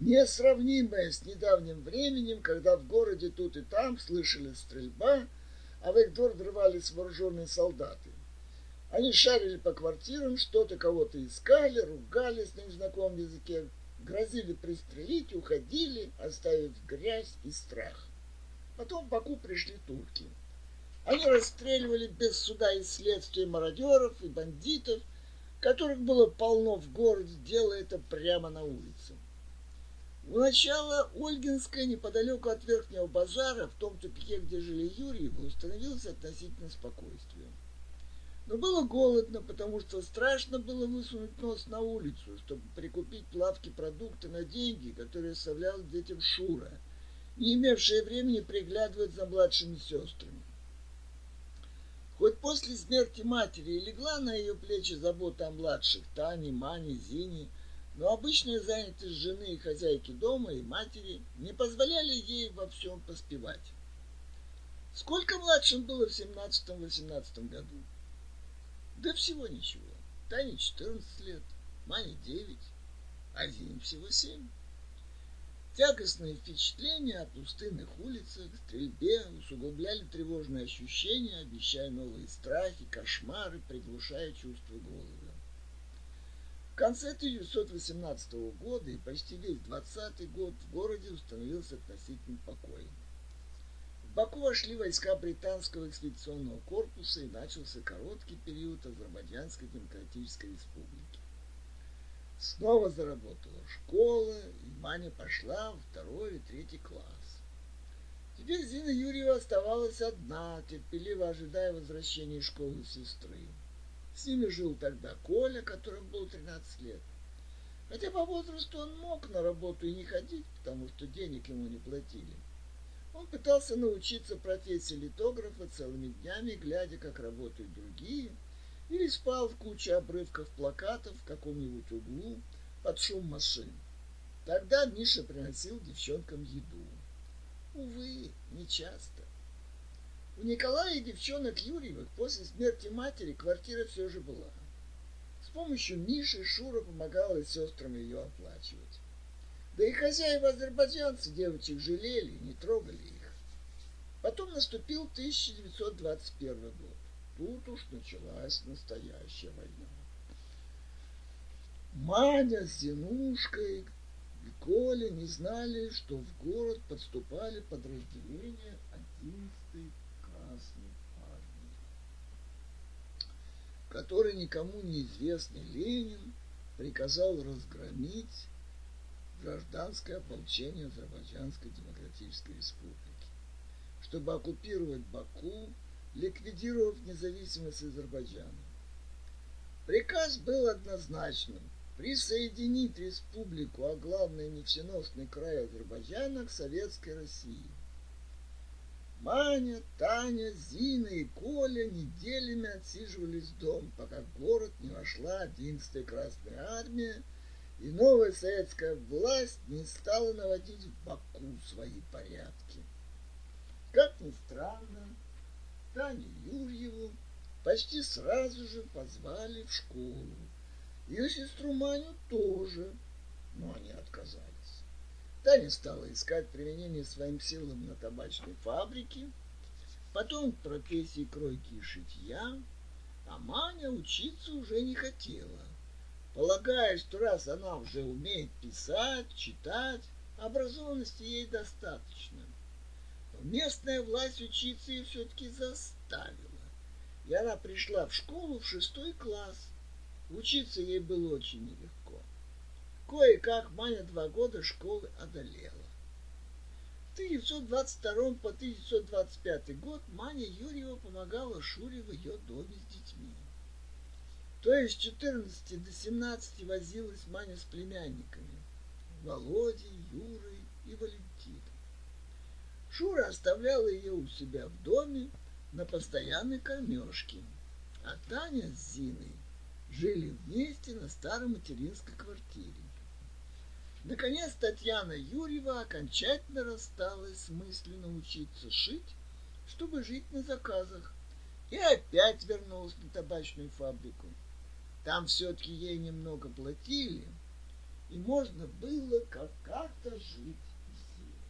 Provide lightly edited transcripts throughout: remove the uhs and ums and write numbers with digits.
несравнимое с недавним временем, когда в городе тут и там слышали стрельба, а в их двор врывались вооруженные солдаты. Они шарили по квартирам, что-то кого-то искали, ругались на незнакомом языке, грозили пристрелить, уходили, оставив грязь и страх. Потом в Баку пришли турки. Они расстреливали без суда и следствия мародеров и бандитов, которых было полно в городе, делая это прямо на улице. У начала Ольгинская, неподалеку от Верхнего базара, в том тупике, где жили Юрьевы, установилось относительное спокойствие. Но было голодно, потому что страшно было высунуть нос на улицу, чтобы прикупить в лавке продукты на деньги, которые оставлял детям Шура, не имевшая времени приглядывать за младшими сестрами. Хоть после смерти матери и легла на ее плечи забота о младших Тане, Мане, Зине, но обычная занятость жены и хозяйки дома и матери не позволяли ей во всем поспевать. Сколько младшим было в 17-18 году? Да всего ничего. Тане 14 лет, Мане 9, а Зине всего 7. Тягостные впечатления о пустынных улицах, стрельбе усугубляли тревожные ощущения, обещая новые страхи, кошмары, приглушая чувство голода. В конце 1918 года и почти весь 20 год в городе установился относительный покой. В Баку вошли войска британского экспедиционного корпуса и начался короткий период Азербайджанской демократической республики. Снова заработала школа, и Маня пошла во 2 и 3 класс. Теперь Зина Юрьева оставалась одна, терпеливо ожидая возвращения из школы сестры. С ними жил тогда Коля, которому было 13 лет. Хотя по возрасту он мог на работу и не ходить, потому что денег ему не платили. Он пытался научиться профессии литографа целыми днями, глядя, как работают другие, или спал в куче обрывков плакатов в каком-нибудь углу под шум машин. Тогда Миша приносил девчонкам еду. Увы, нечасто. У Николая и девчонок Юрьевых после смерти матери квартира все же была. С помощью Миши Шура помогала сестрам ее оплачивать. Да и хозяева азербайджанцы девочек жалели и не трогали их. Потом наступил 1921 год. Тут уж началась настоящая война. Маня с Зинушкой и Коля не знали, что в город подступали подразделения 11-й Красной армии, который никому неизвестный Ленин приказал разгромить гражданское ополчение Азербайджанской демократической республики, чтобы оккупировать Баку, ликвидировав независимость Азербайджана. Приказ был однозначным – присоединить республику, а главное нефтеносный край Азербайджана, к Советской России. Маня, Таня, Зина и Коля неделями отсиживались дома, пока в город не вошла 11-я Красная армия, и новая советская власть не стала наводить в Баку свои порядки. Как ни странно, Таню Юрьеву почти сразу же позвали в школу. Ее сестру Маню тоже, но они отказались. Таня стала искать применение своим силам на табачной фабрике, потом в профессии кройки и шитья, а Маня учиться уже не хотела, полагая, что раз она уже умеет писать, читать, образованности ей достаточно. Но местная власть учиться ее все-таки заставила, и она пришла в школу в 6 класс. Учиться ей было очень нелегко. Кое-как Маня 2 года школы одолела. В 1922 по 1925 год Маня Юрьева помогала Шуре в ее доме с детьми. То есть с 14 до 17 возилась Маня с племянниками Володей, Юрой и Валентином. Шура оставляла ее у себя в доме на постоянной кормежке, а Таня с Зиной жили вместе на старой материнской квартире. Наконец Татьяна Юрьева окончательно рассталась с мыслью научиться шить, чтобы жить на заказах, и опять вернулась на табачную фабрику. Там все-таки ей немного платили, и можно было как-то жить с ним.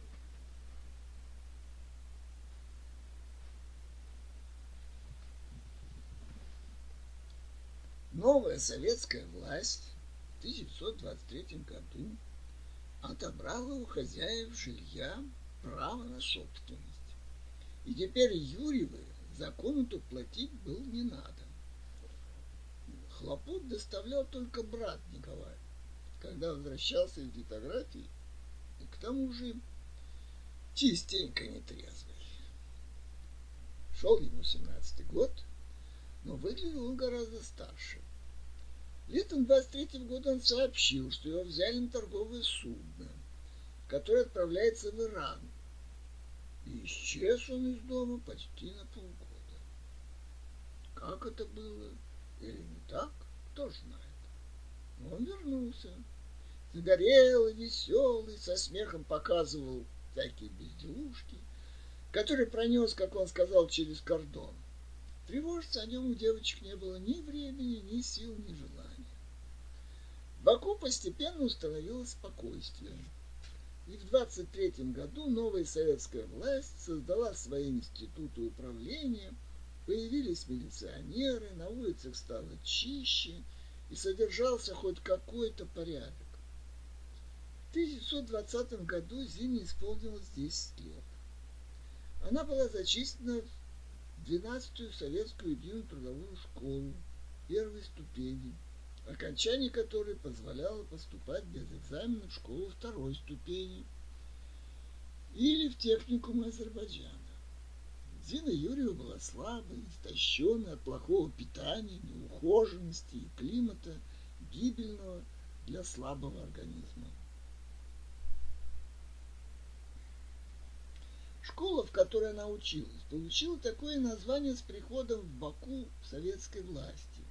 Новая советская власть в 1923 году отобрала у хозяев жилья право на собственность. И теперь Юрьевы за комнату платить было не надо. Хлопот доставлял только брат Николай, когда возвращался из литографии, и к тому же частенько нетрезвый. Шел ему 17-й год, но выглядел он гораздо старше. Летом 23-го года он сообщил, что его взяли на торговое судно, которое отправляется в Иран. И исчез он из дома почти на полгода. Как это было или не так, кто знает. Но он вернулся. Загорелый, веселый, со смехом показывал всякие безделушки, которые пронес, как он сказал, через кордон. Тревожиться о нем у девочек не было ни времени, ни сил, ни желания. В Баку постепенно установилось спокойствие. И в 23-м году новая советская власть создала свои институты управления, появились милиционеры, на улицах стало чище и содержался хоть какой-то порядок. В 1920 году Зине исполнилось 10 лет. Она была зачислена в 12-ю советскую единую трудовую школу первой ступени, окончание которой позволяло поступать без экзамена в школу второй ступени или в техникум Азербайджана. Зина Юрьева была слабой, истощенной от плохого питания, неухоженности и климата, гибельного для слабого организма. Школа, в которой она училась, получила такое название с приходом в Баку советской власти.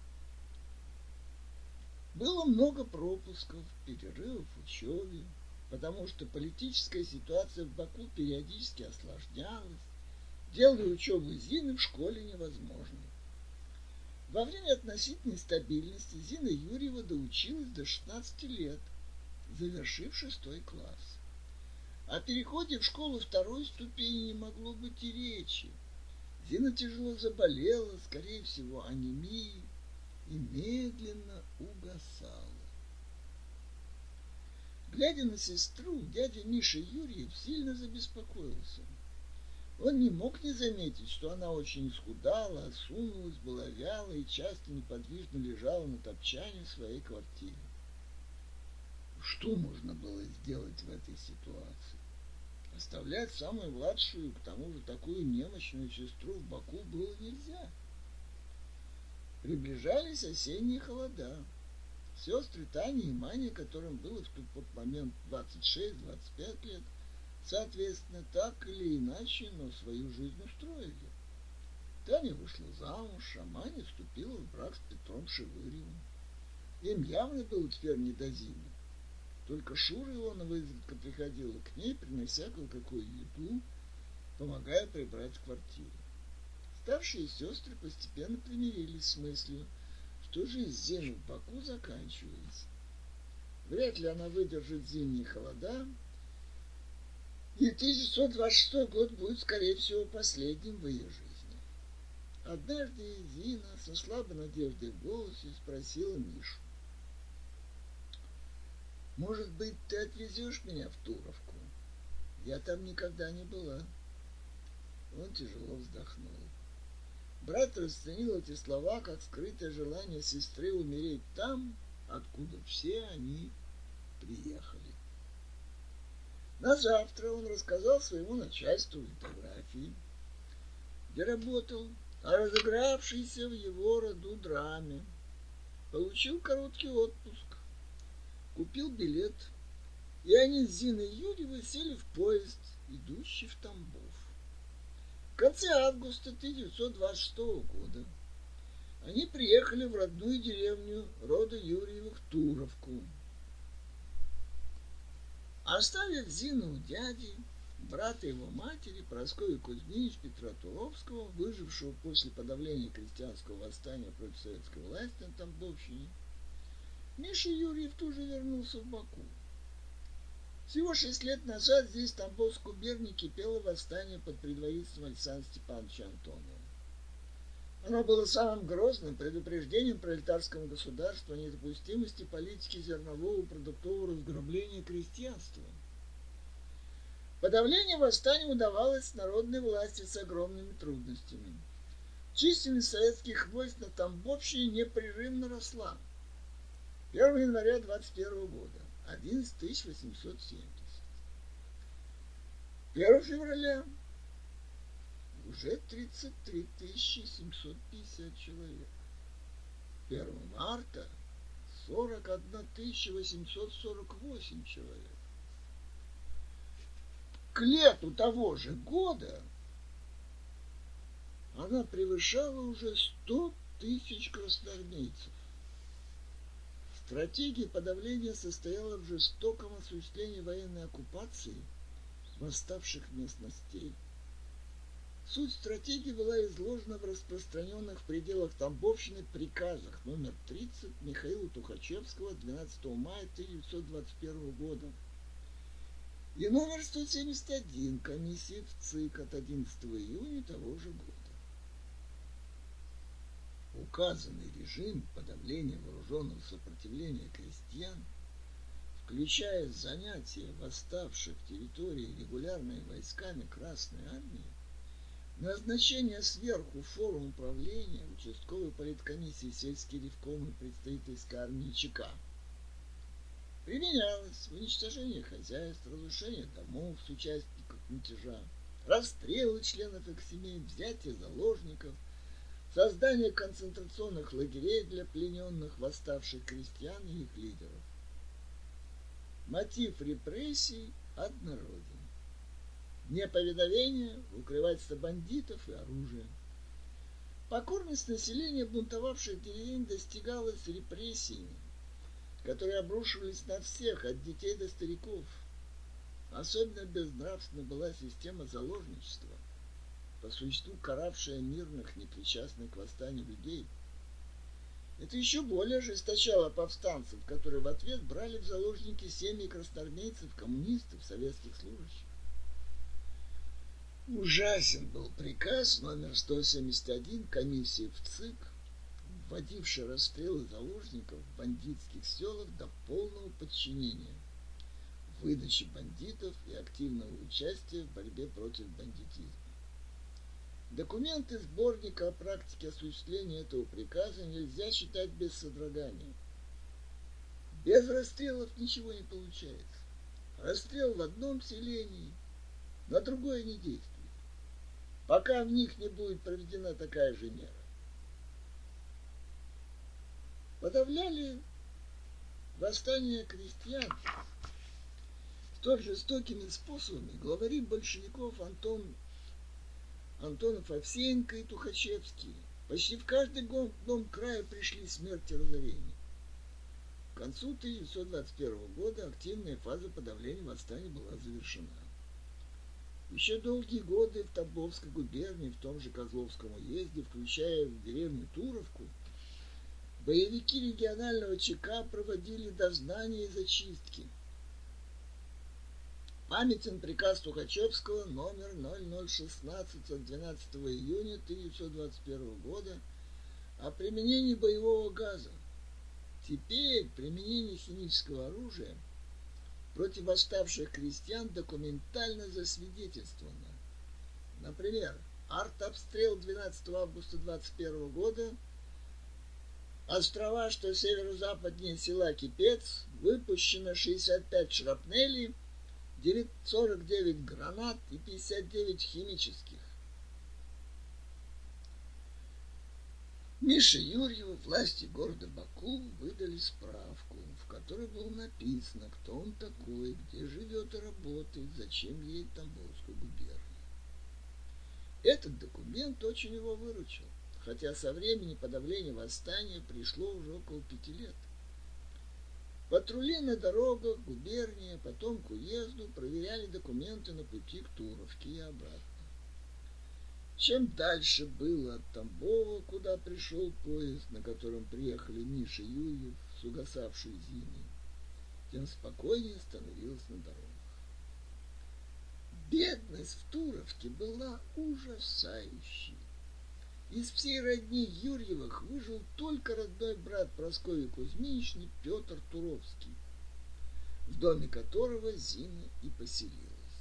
Было много пропусков, перерывов в учебе, потому что политическая ситуация в Баку периодически осложнялась, делая учебу Зины в школе невозможной. Во время относительной стабильности Зина Юрьева доучилась до 16 лет, завершив 6 класс. О переходе в школу второй ступени не могло быть и речи. Зина тяжело заболела, скорее всего, анемией, и медленно угасала. Глядя на сестру, дядя Миша Юрьев сильно забеспокоился. Он не мог не заметить, что она очень исхудала, осунулась, была вяла и часто неподвижно лежала на топчане в своей квартире. Что можно было сделать в этой ситуации? Оставлять самую младшую, к тому же такую немощную сестру в Баку было нельзя. Приближались осенние холода. Сестры Таня и Маня, которым было в тот момент 26-25 лет, соответственно, так или иначе, но свою жизнь устроили. Таня вышла замуж, а Маня вступила в брак с Петром Шевыревым. Им явно было теперь не до Зины. Только Шура Ионова изредка приходила к ней, принося кое-какую еду, помогая прибрать в квартире. Старшие сестры постепенно примирились с мыслью, что жизнь Зины в Баку заканчивается. Вряд ли она выдержит зимние холода, и 1926 год будет, скорее всего, последним в ее жизни. Однажды Зина со слабой надеждой в голосе спросила Мишу: «Может быть, ты отвезешь меня в Туровку? Я там никогда не была». Он тяжело вздохнул. Брат расценил эти слова как скрытое желание сестры умереть там, откуда все они приехали. На завтра он рассказал своему начальству в литографии, где работал, о разыгравшейся в его роду драме. Получил короткий отпуск, купил билет, и они с Зиной Юрьевой сели в поезд, идущий в Тамбов. В конце августа 1926 года они приехали в родную деревню рода Юрьевых Туровку. Оставив Зину у дяди, брата его матери, Прасковьи Кузьминич Петра Туровского, выжившего после подавления крестьянского восстания против советской власти на Тамбовщине, Миша Юрьев тоже вернулся в Баку. Всего 6 лет назад здесь, в Тамбовской губернии, кипело восстание под предводительством Александра Степановича Антонова. Оно было самым грозным предупреждением пролетарскому государству о недопустимости политики зернового и продуктового разграбления крестьянства. Подавление восстания удавалось народной власти с огромными трудностями. Численность советских войск на Тамбовщине непрерывно росла. 1 января 21 года 11 870. 1 февраля уже 33 750 человек. 1 марта 41 848 человек. К лету того же года она превышала уже 100 тысяч красноармейцев. Стратегия подавления состояла в жестоком осуществлении военной оккупации восставших местностей. Суть стратегии была изложена в распространенных в пределах Тамбовщины приказах номер 30 Михаила Тухачевского 12 мая 1921 года и номер 171 комиссии в ЦИК от 11 июня того же года. Указанный режим подавления вооруженного сопротивления крестьян, включая занятие восставших территорий регулярными войсками Красной Армии, назначение сверху форм управления участковой политкомиссии сельский ревком и представительской армии ЧК, применялось в уничтожении хозяйств, разрушение домов с участников мятежа, расстрелы членов их семей, взятие заложников, создание концентрационных лагерей для плененных восставших крестьян и их лидеров. Мотив репрессий однороден. Неповиновение, укрывательство бандитов и оружия. Покорность населения бунтовавших деревень достигалась репрессиями, которые обрушивались на всех, от детей до стариков. Особенно безнравственна была система заложничества, по существу каравшая мирных, непричастных к восстанию людей. Это еще более ожесточало повстанцев, которые в ответ брали в заложники семьи красноармейцев, коммунистов, советских служащих. Ужасен был приказ номер 171 комиссии в ЦИК, вводивший расстрелы заложников в бандитских селах до полного подчинения, выдачи бандитов и активного участия в борьбе против бандитизма. Документы сборника о практике осуществления этого приказа нельзя считать без содрогания. Без расстрелов ничего не получается. Расстрел в одном селении, на другое не действует, пока в них не будет проведена такая же мера. Подавляли восстание крестьян столь жестокими способами главари большевиков Антонов, Овсеенко и Тухачевский. Почти в каждый дом края пришли смерть и разорение. К концу 1921 года активная фаза подавления восстания была завершена. Еще долгие годы в Тамбовской губернии, в том же Козловском уезде, включая деревню Туровку, боевики регионального ЧК проводили дознания и зачистки. Памятен приказ Тухачевского номер 0016 от 12 июня 1921 года о применении боевого газа. Теперь применение химического оружия против восставших крестьян документально засвидетельствовано. Например, артобстрел 12 августа 1921 года, острова, что северо-западнее села Кипец, выпущено 65 шрапнелей, 49 гранат и 59 химических. Мише Юрьеву власти города Баку выдали справку, в которой было написано, кто он такой, где живет и работает, зачем едет в Тамбовскую губернию. Этот документ очень его выручил, хотя со времени подавления восстания пришло уже около 5 лет. Патрули на дорогах губернии, а потом к уезду проверяли документы на пути к Туровке и обратно. Чем дальше было от Тамбова, куда пришел поезд, на котором приехали Миша Юрьев с угасавшей Зиной, тем спокойнее становилось на дорогах. Бедность в Туровке была ужасающей. Из всей родни Юрьевых выжил только родной брат Прасковьи Кузьминичны Петр Туровский, в доме которого Зина и поселилась.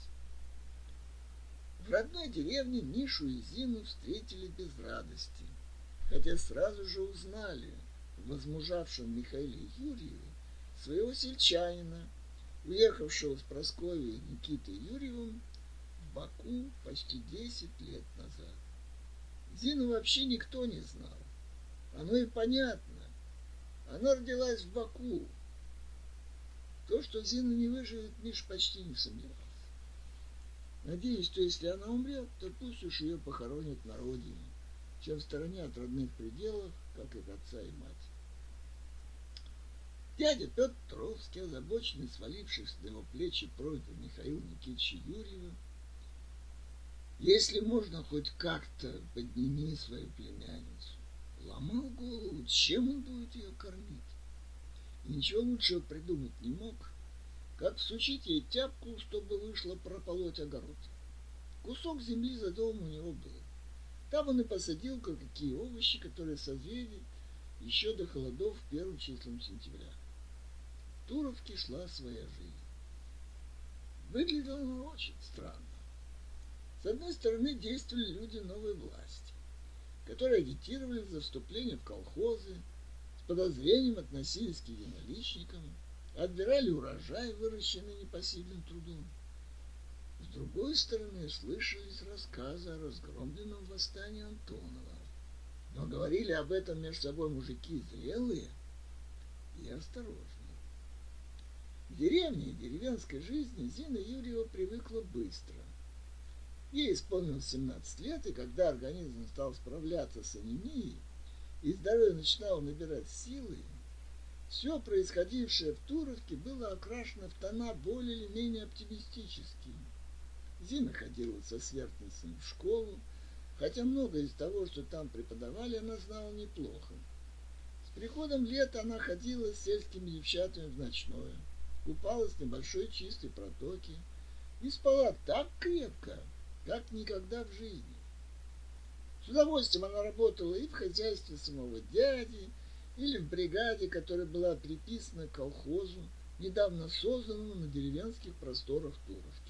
В родной деревне Мишу и Зину встретили без радости, хотя сразу же узнали в возмужавшем Михаиле Юрьеве своего сельчанина, уехавшего с Прасковьей Никитой Юрьевым в Баку почти 10 лет назад. Зину вообще никто не знал. Оно и понятно. Она родилась в Баку. То, что Зина не выживет, Миш почти не сомневался. Надеюсь, что если она умрет, то пусть уж ее похоронят на родине, чем в стороне от родных пределов, как их отца и мать. Дядя Петр Туровский, озабоченный свалившись на его плечи просьбой Михаила Никитича Юрьева, если можно хоть как-то подними свою племянницу, ломал голову, чем он будет ее кормить. И ничего лучшего придумать не мог, как всучить ей тяпку, чтобы вышло прополоть огород. Кусок земли за домом у него был. Там он и посадил кое-какие овощи, которые созрели еще до холодов первым числом сентября. В Туровке шла своя жизнь. Выглядела она очень странно. С одной стороны, действовали люди новой власти, которые агитировали за вступление в колхозы, с подозрением относились к единоличникам, отбирали урожай, выращенный непосильным трудом. С другой стороны, слышались рассказы о разгромленном восстании Антонова, но говорили об этом между собой мужики зрелые и осторожные. В деревне и деревенской жизни Зина Юрьева привыкла быстро. Ей исполнилось 17 лет, и когда организм стал справляться с анемией, и здоровье начинало набирать силы, все происходившее в Туровке было окрашено в тона более или менее оптимистические. Зина ходила со сверстницами в школу, хотя многое из того, что там преподавали, она знала неплохо. С приходом лета она ходила с сельскими девчатами в ночное, купалась в небольшой чистой протоке и спала так крепко, как никогда в жизни. С удовольствием она работала и в хозяйстве самого дяди, или в бригаде, которая была приписана к колхозу, недавно созданному на деревенских просторах Туровки.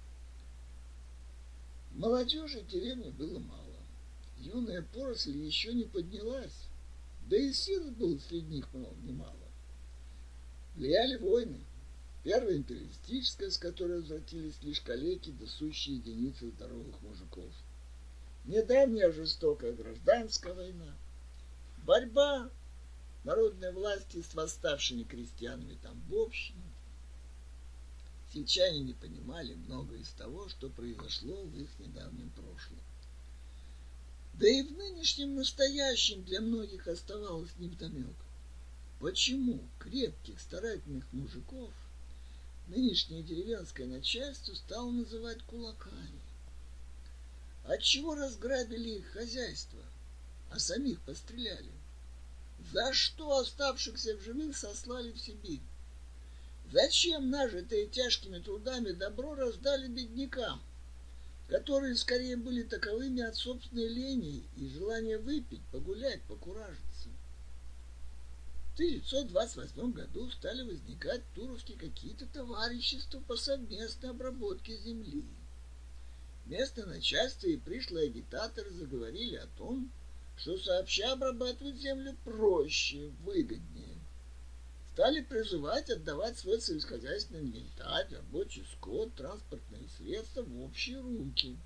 Молодежи в деревне было мало. Юная поросль еще не поднялась, да и сил было среди них немало. Влияли войны. Первая империалистическая, с которой возвратились лишь калеки, да сущие единицы здоровых мужиков. Недавняя жестокая гражданская война. Борьба народной власти с восставшими крестьянами Тамбовщины. Сельчане не понимали многое из того, что произошло в их недавнем прошлом. Да и в нынешнем настоящем для многих оставалось невдомек. Почему крепких старательных мужиков нынешнее деревенское начальство стало называть кулаками? Отчего разграбили их хозяйство, а самих постреляли? За что оставшихся в живых сослали в Сибирь? Зачем нажитое тяжкими трудами добро раздали беднякам, которые скорее были таковыми от собственной лени и желания выпить, погулять, покуражиться? В 1928 году стали возникать в Туровске какие-то товарищества по совместной обработке земли. Местное начальство и пришлые агитаторы заговорили о том, что сообща обрабатывать землю проще, выгоднее. Стали призывать отдавать свой сельскохозяйственный инвентарь, рабочий скот, транспортные средства в общие руки.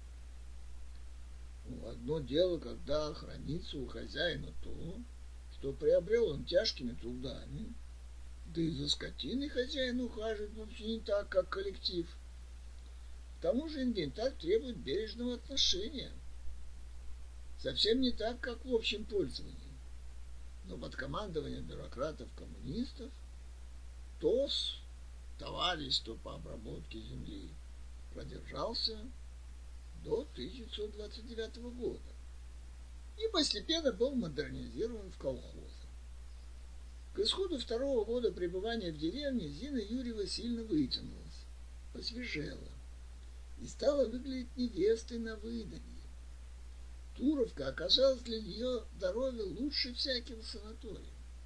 Одно дело, когда хранится у хозяина то, что приобрел он тяжкими трудами, да и за скотиной хозяин ухаживает вовсе не так, как коллектив. К тому же инвентарь требует бережного отношения. Совсем не так, как в общем пользовании. Но под командованием бюрократов-коммунистов товариство по обработке земли продержался до 1929 года и постепенно был модернизирован в колхозы. К исходу второго года пребывания в деревне Зина Юрьева сильно вытянулась, посвежела и стала выглядеть невестой на выданье. Туровка оказалась для ее здоровья лучше всякого санатория.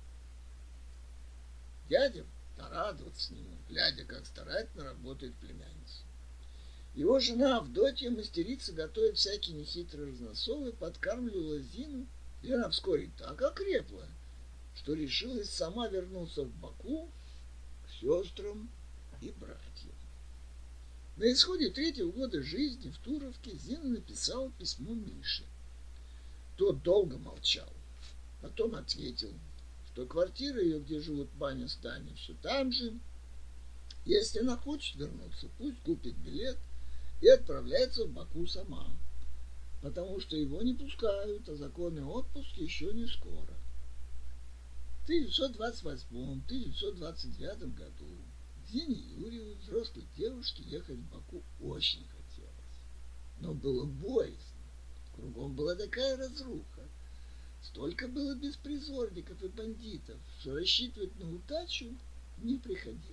Дядя порадовался с нему, глядя, как старательно работает племянница. Его жена Авдотья, мастерица, готовит всякие нехитрые разносолы, подкармливала Зину, и она вскоре так окрепла, что решилась сама вернуться в Баку к сестрам и братьям. На исходе третьего года жизни в Туровке Зина написала письмо Мише. Тот долго молчал, потом ответил, что квартира ее, где живут Баня с Таней, все там же. Если она хочет вернуться, пусть купит билет и отправляется в Баку сама, потому что его не пускают, а законный отпуск еще не скоро. В 1928-1929 году Зине Юрьевой, взрослой девушке, ехать в Баку очень хотелось, но было боязно. Кругом была такая разруха, столько было беспризорников и бандитов, что рассчитывать на удачу не приходилось.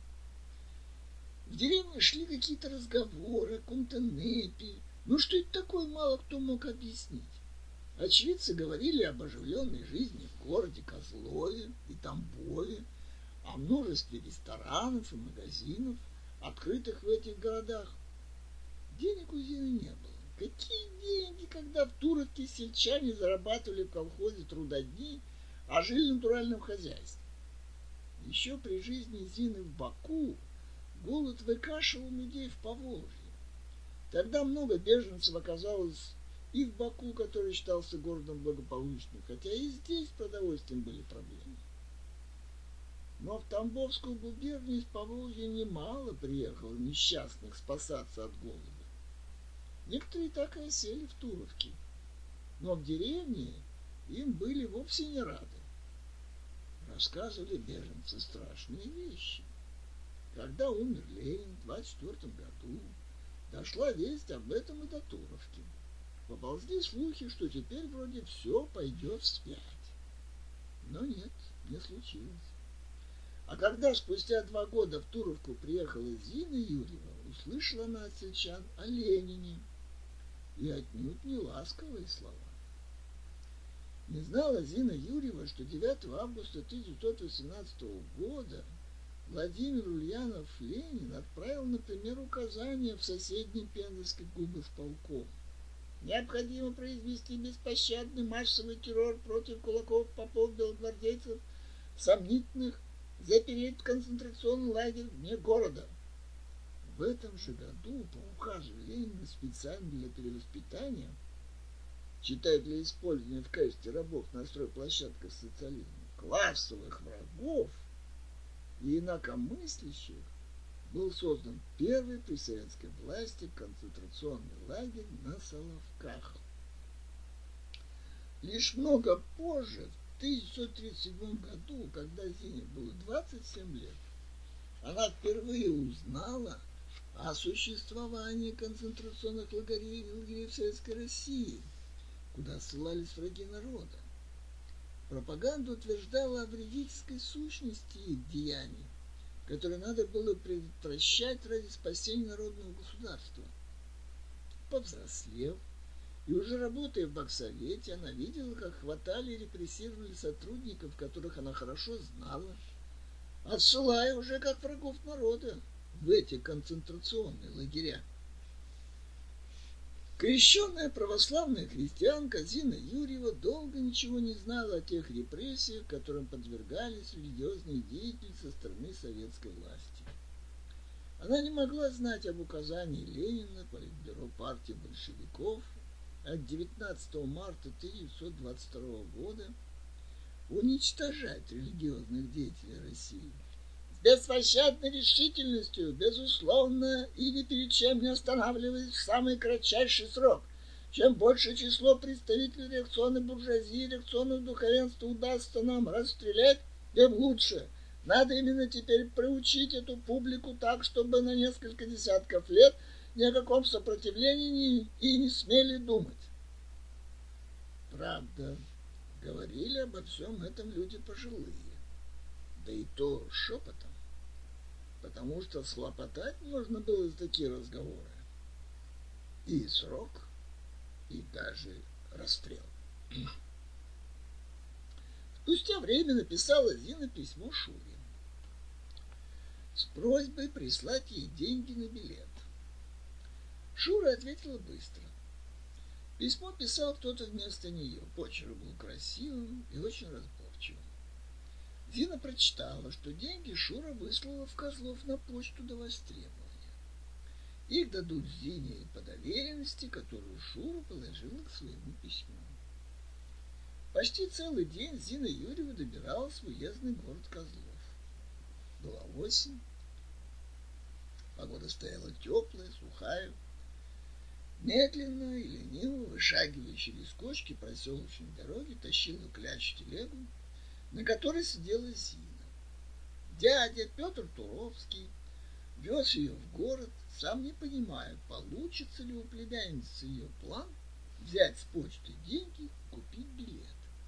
В деревне шли какие-то разговоры о каком-то нэпе, но что это такое, мало кто мог объяснить. Очевидцы говорили об оживленной жизни в городе Козлове и Тамбове, о множестве ресторанов и магазинов, открытых в этих городах. Денег у Зины не было. Какие деньги, когда в Туровке сельчане зарабатывали в колхозе трудодни, а жили в натуральном хозяйстве? Еще при жизни Зины в Баку голод выкашивал людей в Поволжье. Тогда много беженцев оказалось и в Баку, который считался городом благополучным, хотя и здесь с продовольствием были проблемы. Но в Тамбовскую губернию из Поволжья немало приехало несчастных спасаться от голода. Некоторые так и осели в Туровке, но в деревне им были вовсе не рады. Рассказывали беженцы страшные вещи. Когда умер Ленин в 1924 году, дошла весть об этом и до Туровки. Поползли слухи, что теперь вроде все пойдет вспять. Но нет, не случилось. А когда спустя 2 года в Туровку приехала Зина Юрьева, услышала она от сельчан о Ленине, и отнюдь не ласковые слова. Не знала Зина Юрьева, что 9 августа 1918 года Владимир Ульянов Ленин отправил, например, указание в соседний Пензенский губисполком. Необходимо произвести беспощадный массовый террор против кулаков, попов, белогвардейцев, сомнительных, запереть в концентрационный лагерь вне города. В этом же году по указу Ленина специально для перевоспитания, читая для использования в качестве рабов на стройплощадках социализма, классовых врагов и инакомыслящих, был создан первый при советской власти концентрационный лагерь на Соловках. Лишь много позже, в 1937 году, когда Зине было 27 лет, она впервые узнала о существовании концентрационных лагерей в Советской России, куда ссылались враги народа. Пропаганда утверждала о вредительской сущности их деяний, которые надо было предотвращать ради спасения народного государства. Повзрослев и уже работая в Баксовете, она видела, как хватали и репрессировали сотрудников, которых она хорошо знала, отсылая уже как врагов народа в эти концентрационные лагеря. Крещенная православная христианка Зина Юрьева долго ничего не знала о тех репрессиях, которым подвергались религиозные деятели со стороны советской власти. Она не могла знать об указании Ленина, Политбюро партии большевиков от 19 марта 1922 года уничтожать религиозных деятелей России. С беспощадной решительностью, безусловно и ни перед чем не останавливаясь в самый кратчайший срок. Чем больше число представителей реакционной буржуазии и реакционного духовенства удастся нам расстрелять, тем лучше. Надо именно теперь приучить эту публику так, чтобы на несколько десятков лет ни о каком сопротивлении и не смели думать. Правда, говорили обо всем этом люди пожилые, да и то шепотом, потому что схлопотать можно было за такие разговоры и срок, и даже расстрел. Спустя время написала Зина письмо Шуре с просьбой прислать ей деньги на билет. Шура ответила быстро. Письмо писал кто-то вместо нее. Почерк был красивым и очень разборчивым. Зина прочитала, что деньги Шура выслала в Козлов на почту до востребования. Их дадут Зине по доверенности, которую Шура положила к своему письму. Почти целый день Зина Юрьева добиралась в уездный город Козлов. Была осень, погода стояла теплая, сухая. Медленно и лениво, вышагивая через кочки проселочной дороги, тащила кляч телегу, на которой сидела Зина. Дядя Петр Туровский вез ее в город, сам не понимая, получится ли у племянницы ее план взять с почты деньги и купить билет.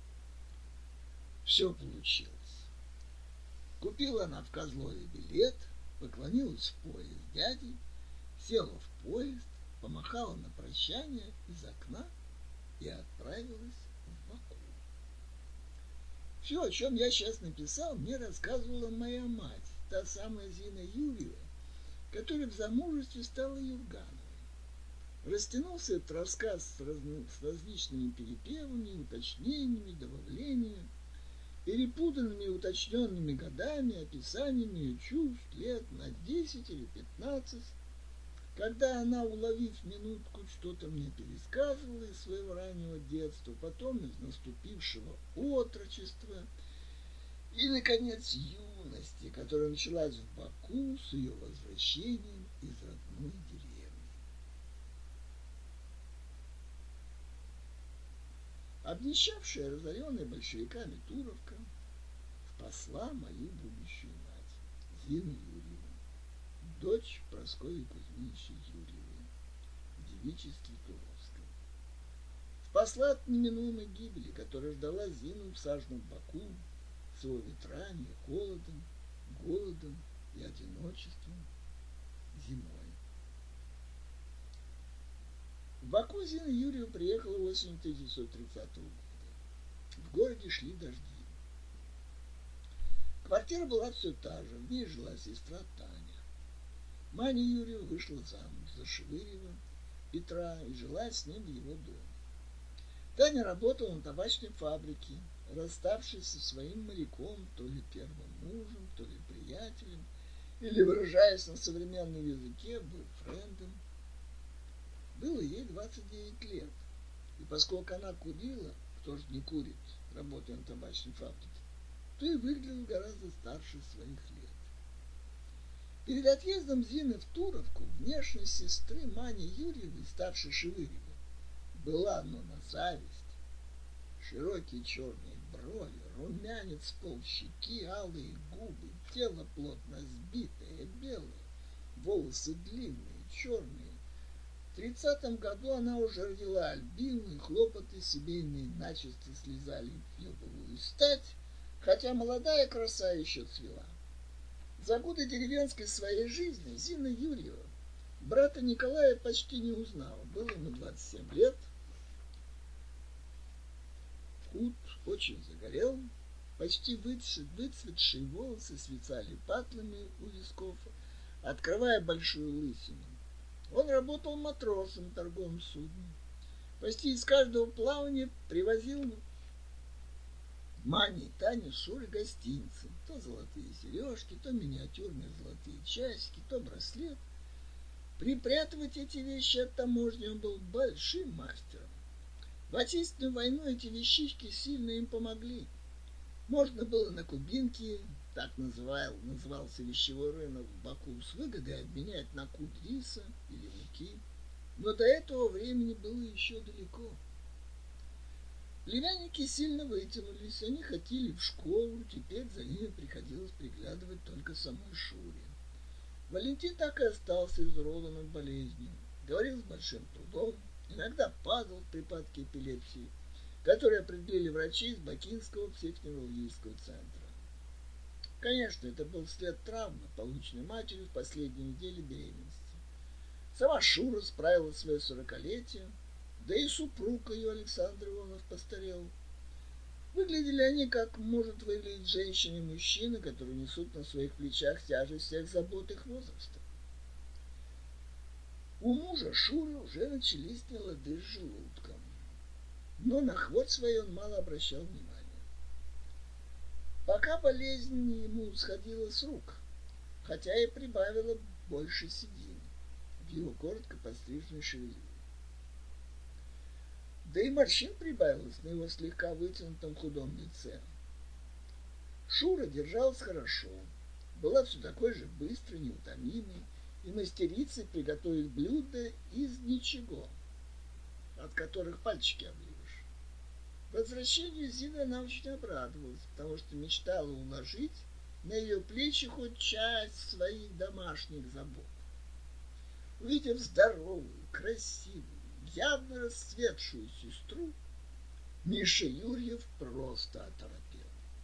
Все получилось. Купила она в Козлове билет, поклонилась в пояс дяде, села в поезд, помахала на прощание из окна и отправилась в Баку. Все, о чем я сейчас написал, мне рассказывала моя мать, та самая Зина Юрьева, которая в замужестве стала Юргановой. Растянулся этот рассказ с различными перепевами, уточнениями, добавлениями, перепутанными и уточненными годами, описаниями ее чувств лет на 10 или 15, когда она, уловив минутку, что-то мне пересказывала из своего раннего детства, потом из наступившего отрочества и, наконец, юности, которая началась в Баку с ее возвращением из родной деревни. Обнищавшая, разоренная большевиками Туровка спасла мою будущую мать, Зину Юрьевну, дочь Прасковьи Кузьминичны Юрьевой, в девичестве Туровской. Спасла от неминуемой гибели, которая ждала Зину в сажном Баку, с его ветрами, холодом, голодом и одиночеством зимой. В Баку Зина Юрьева приехала осенью 1930 года. В городе шли дожди. Квартира была все та же, в ней жила сестра Таня. Маня Юрьева вышла замуж за Шевырева Петра и жила с ним в его доме. Таня работала на табачной фабрике, расставшись со своим моряком, то ли первым мужем, то ли приятелем, или, выражаясь на современном языке, бойфрендом. Было ей 29 лет, и поскольку она курила, кто же не курит, работая на табачной фабрике, то и выглядела гораздо старше своих лет. Перед отъездом Зины в Туровку внешность сестры Мани Юрьевой, ставшей Шевыревой, была, но на зависть. Широкие черные брови, румянец полщеки, алые губы, тело плотно сбитое, белое, волосы длинные, черные. В 30-м году она уже родила Альбину, и хлопоты семейные начисто слезали в небовую стать, хотя молодая краса еще цвела. За годы деревенской своей жизни Зина Юрьева брата Николая почти не узнала. Было ему 27 лет, худ, очень загорел, почти выцветшие волосы свисали патлами у висков, открывая большую лысину. Он работал матросом в торговом судне. Почти из каждого плавания привозил Мане и Тане Шуре гостинцы. То золотые сережки, то миниатюрные золотые часики, то браслет. Припрятывать эти вещи от таможни он был большим мастером. В Отечественную войну эти вещички сильно им помогли. Можно было на Кубинке, так назывался вещевой рынок в Баку, с выгодой обменять на куль риса или муки. Но до этого времени было еще далеко. Племянники сильно вытянулись, они ходили в школу, теперь за ними приходилось приглядывать только самой Шуре. Валентин так и остался изуродован от болезни. Говорил с большим трудом, иногда падал в припадке эпилепсии, которые определили врачи из Бакинского психоневрологического центра. Конечно, это был след травмы, полученной матерью в последние недели беременности. Сама Шура справила свое 40-летие, да и супруг ее Александр Иванов постарел. Выглядели они, как может выглядеть женщина и мужчина, которые несут на своих плечах тяжесть всех забот их возраста. У мужа Шуры уже начались нелады с желудком, но на хворь свою он мало обращал внимания. Пока болезнь ему сходила с рук, хотя и прибавила больше седин в его коротко подстриженной шевелюре. Да и морщин прибавилось на его слегка вытянутом худом лице. Шура держалась хорошо, была все такой же быстрой, неутомимой и мастерицей приготовить блюда из ничего, от которых пальчики оближешь. Возвращению Зины она очень обрадовалась, потому что мечтала уложить на ее плечи хоть часть своих домашних забот. Увидев здоровую, красивую, явно расцветшую сестру, Миша Юрьев просто оторопел.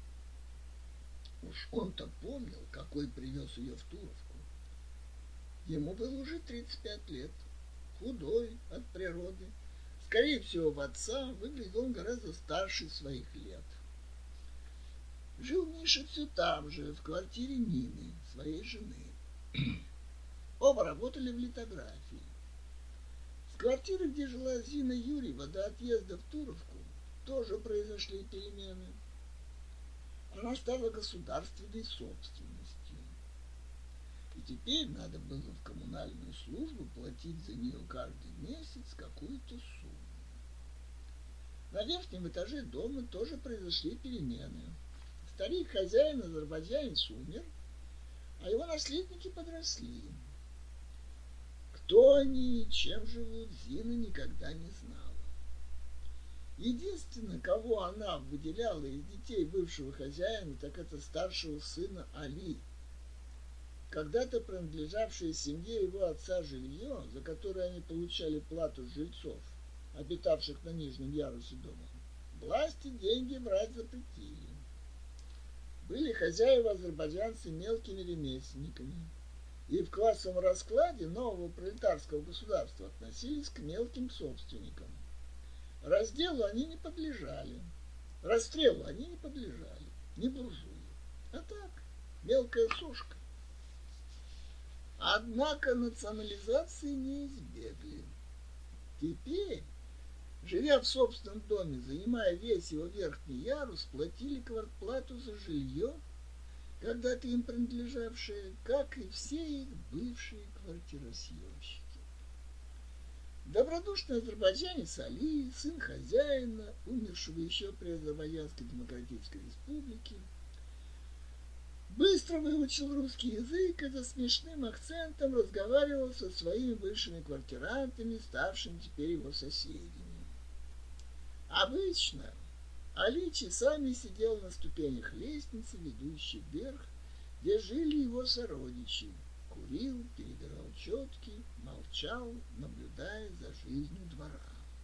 Уж он-то помнил, какой привез ее в Туровку. Ему было уже 35 лет, худой от природы. Скорее всего, в отца выглядел он гораздо старше своих лет. Жил Миша все там же, в квартире Нины, своей жены. Оба работали в литографии. С квартиры, где жила Зина Юрьева, до отъезда в Туровку тоже произошли перемены. Она стала государственной собственностью. И теперь надо было в коммунальную службу платить за нее каждый месяц какую-то сумму. На верхнем этаже дома тоже произошли перемены. Старик-хозяин азербайджанец умер, а его наследники подросли. Кто они и чем живут, Зина никогда не знала. Единственное, кого она выделяла из детей бывшего хозяина, так это старшего сына Али, когда-то принадлежавшее семье его отца жилье, за которое они получали плату жильцов, обитавших на нижнем ярусе дома. Власти деньги брать запретили. Были хозяева азербайджанцы мелкими ремесленниками, и в классовом раскладе нового пролетарского государства относились к мелким собственникам. Разделу они не подлежали, расстрелу они не подлежали, не буржуи, а так, мелкая сошка. Однако национализации не избегли. Теперь, живя в собственном доме, занимая весь его верхний ярус, платили квартплату за жилье, когда-то им принадлежавшее, как и все их бывшие квартиросъемщики. Добродушный азербайджанец Али, сын хозяина, умершего еще при Азербайджанской демократической республике, быстро выучил русский язык и со смешным акцентом разговаривал со своими бывшими квартирантами, ставшими теперь его соседями. Обычно Али часами сидел на ступенях лестницы, ведущей вверх, где жили его сородичи, курил, перебирал четки, молчал, наблюдая за жизнью двора.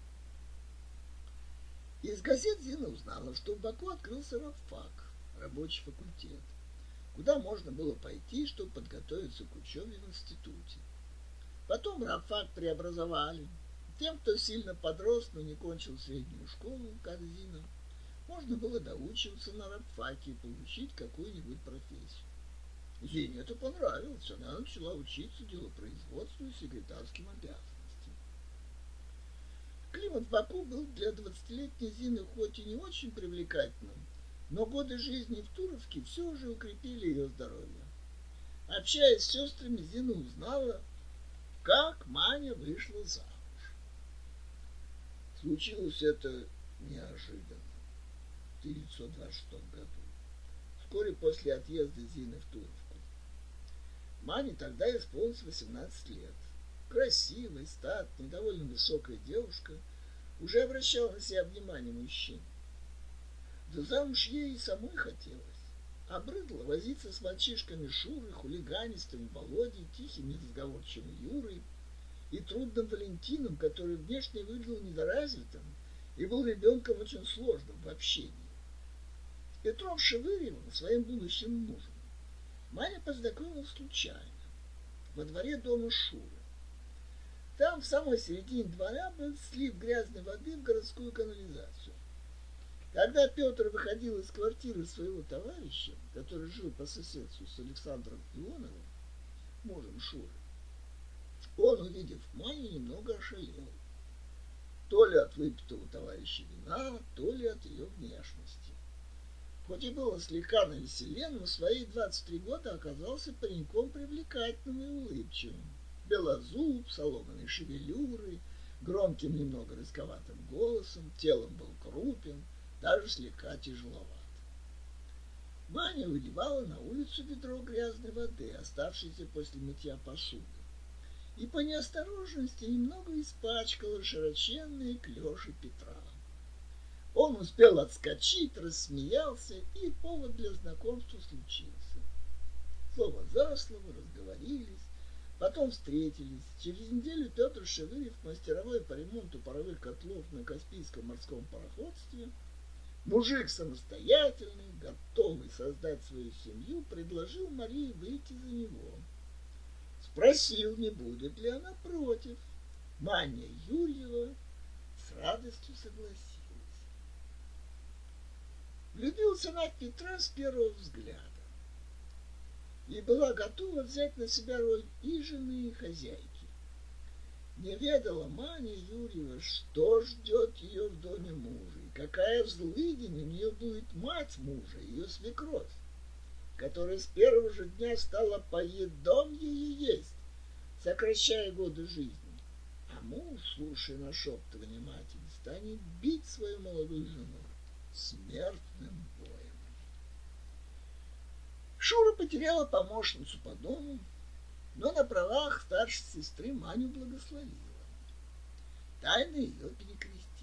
Из газет Зина узнала, что в Баку открылся рабфак, рабочий факультет, куда можно было пойти, чтобы подготовиться к учебе в институте. Потом рабфак преобразовали. Тем, кто сильно подрос, но не кончил среднюю школу, как Зина, можно было доучиваться на рабфаке и получить какую-нибудь профессию. Зине это понравилось, она начала учиться делопроизводству и секретарским обязанностям. Климат в Баку был для 20-летней Зины хоть и не очень привлекательным, но годы жизни в Туровке все же укрепили ее здоровье. Общаясь с сестрами, Зина узнала, как Маня вышла замуж. Случилось это неожиданно, в 1926 году, вскоре после отъезда Зины в Туровку. Мане тогда исполнилось 18 лет. Красивая, статная, довольно высокая девушка уже обращала на себя внимание мужчин. Да замуж ей и самой хотелось. Обрыдло возиться с мальчишками Шурой, хулиганистым Володей, тихим неразговорчивым Юрой и трудным Валентином, который внешне выглядел недоразвитым и был ребенком очень сложным в общении. С Петром Шевыревым, своим будущим мужем, Маня познакомилась случайно во дворе дома Шуры. Там в самой середине двора был слив грязной воды в городскую канализацию. Когда Петр выходил из квартиры своего товарища, который жил по соседству с Александром Ионовым, мужем Шуры, он, увидев Маню, немного ошалел. То ли от выпитого товарища вина, то ли от ее внешности. Хоть и было слегка навеселе, но в свои 23 года оказался пареньком привлекательным и улыбчивым. Белозуб, соломенной шевелюрой, громким немного рисковатым голосом, телом был крупен, даже слегка тяжеловат. Маня выливала на улицу ведро грязной воды, оставшейся после мытья посуды, и по неосторожности немного испачкала широченные клеши Петра. Он успел отскочить, рассмеялся, и повод для знакомства случился. Слово за слово, разговорились, потом встретились. Через неделю Петр Шевырев, мастеровой по ремонту паровых котлов на Каспийском морском пароходстве, мужик самостоятельный, готовый создать свою семью, предложил Марии выйти за него. Спросил, не будет ли она против. Маня Юрьева с радостью согласилась. Влюбился она в Петра с первого взгляда и была готова взять на себя роль и жены, и хозяйки. Не ведала Маня Юрьева, что ждет ее в доме мужа, и какая злыдень у нее будет мать мужа, ее свекровь, которая с первого же дня стала поедом ее есть, сокращая годы жизни. А муж, слушая нашептывание матери, станет бить свою молодую жену смертным боем. Шура потеряла помощницу по дому, но на правах старшей сестры Маню благословила, тайно ее перекрестив.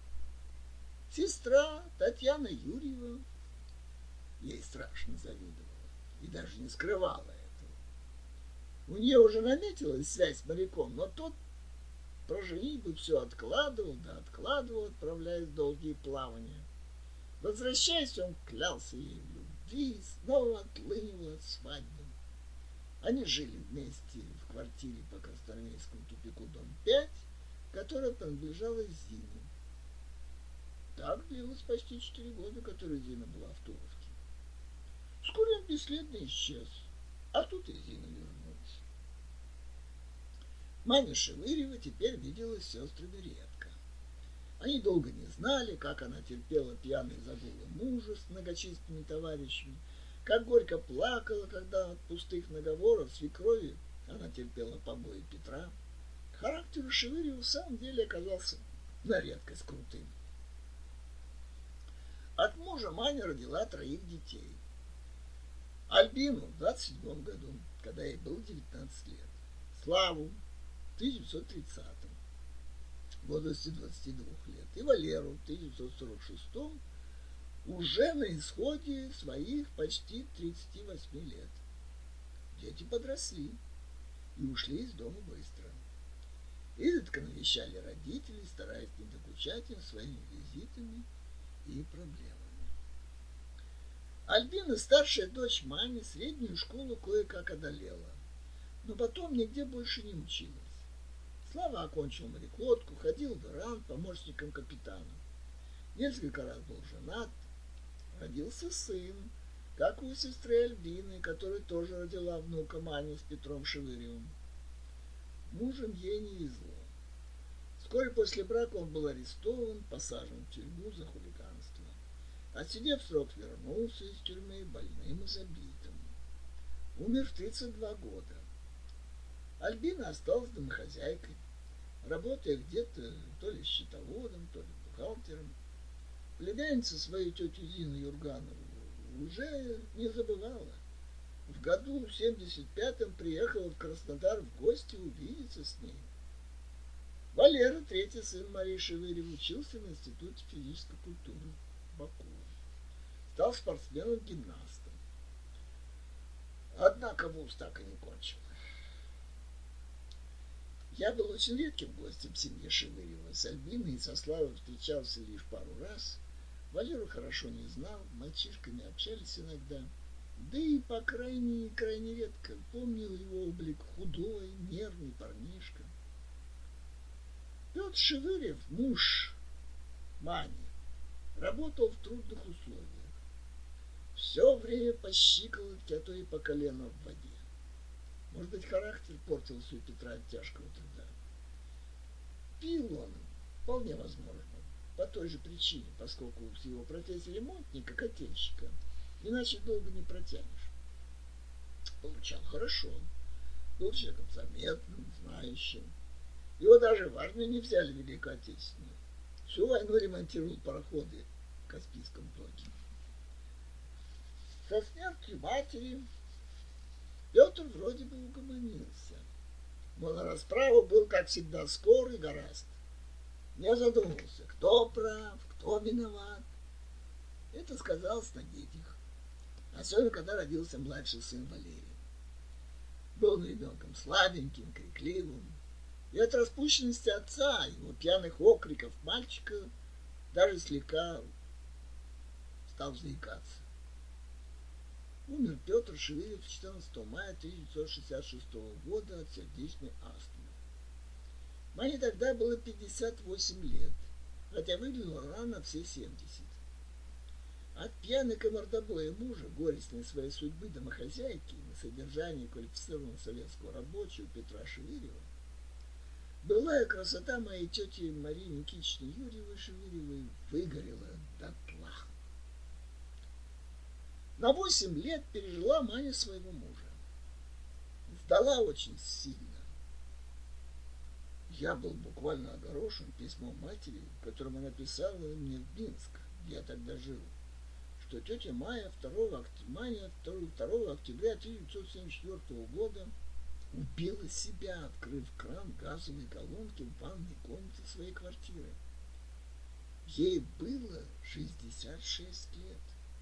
Сестра Татьяна Юрьева ей страшно завидовала и даже не скрывала этого. У нее уже наметилась связь с моряком, но тот про женитьбу все откладывал, отправляясь в долгие плавания. Возвращаясь, он клялся ей в любви и снова отлынивал от свадьбы. Они жили вместе в квартире по Красноармейскому тупику, дом 5, которая принадлежала Зине. Так длилось почти 4 года, которые Зина была в Туровке. Вскоре он бесследно исчез, а тут и Зина вернулась. Маня Шевырева теперь виделась с сестрами редко. Они долго не знали, как она терпела пьяные загулы мужа с многочисленными товарищами, как горько плакала, когда от пустых наговоров свекрови она терпела побои Петра. Характер у Шевырева в самом деле оказался на редкость крутым. От мужа Маня родила 3 детей. Альбину в 27 году, когда ей было 19 лет, Славу в 1930 в возрасте 22 лет и Валеру в 1946 уже на исходе своих почти 38 лет. Дети подросли и ушли из дома быстро. Изредка навещали родителей, стараясь не докучать им своими визитами и проблемами. Альбина, старшая дочь Мани, среднюю школу кое-как одолела, но потом нигде больше не училась. Слава окончил мореходку, ходил в Иран помощником капитана. Несколько раз был женат. Родился сын, как у сестры Альбины, которая тоже родила внука Маню с Петром Шевыревым. Мужем ей не везло. Вскоре после брака он был арестован, посажен в тюрьму за хулиганство. Отсидев срок, вернулся из тюрьмы больным и забитым. Умер в 32 года. Альбина осталась домохозяйкой, работая где-то то ли счетоводом, то ли бухгалтером. Племянница свою тетю Зину Юрганову уже не забывала. В году 75-м приехала в Краснодар в гости увидеться с ней. Валера, третий сын Марии Шевыревой, учился в Институте физической культуры в Баку. Стал спортсменом-гимнастом. однако вуз так и не кончил. Я был очень редким гостем в семье Шевырева. С Альбиной и со Славой встречался лишь пару раз. Валеру хорошо не знал, мальчишками общались иногда. Да и крайне редко помнил его облик: худой, нервный парнишка. Петр Шевырев, муж Мани, работал в трудных условиях. Все время по щиколотке, а то и по колено в воде. Может быть, характер портился у Петра от тяжкого труда. Пил он, вполне возможно, по той же причине, поскольку с его профессией ремонтника, котельщика, иначе долго не протянешь. Получал хорошо, был человеком заметным, знающим. Его даже в армию не взяли в Великую Отечественную. Всю войну ремонтировал пароходы в Каспийском доке. Со смертью матери Петр вроде бы угомонился, но на расправу был, как всегда, скор и гораст. Не задумался, кто прав, кто виноват. Это сказалось на детях, особенно когда родился младший сын Валерий. Был он ребенком слабеньким, крикливым, и от распущенности отца, его пьяных окриков мальчика, даже слегка стал заикаться. Умер Петр Шевырев 14 мая 1966 года от сердечной астмы. Мане тогда было 58 лет, хотя выглянула рано все 70. От пьяных и мордобоя мужа, горестной своей судьбы домохозяйки на содержании квалифицированного советского рабочего Петра Шевырева, былая красота моей тети Марии Никитичны Юрьевой Шевыревой выгорела дотла. На 8 лет пережила Маня своего мужа. Сдала очень сильно. Я был буквально огорошен письмом матери, в котором она писала мне в Минск, где я тогда жил, что тетя Маня 2 октября 1974 года убила себя, открыв кран газовой колонки в ванной комнате своей квартиры. Ей было 66 лет.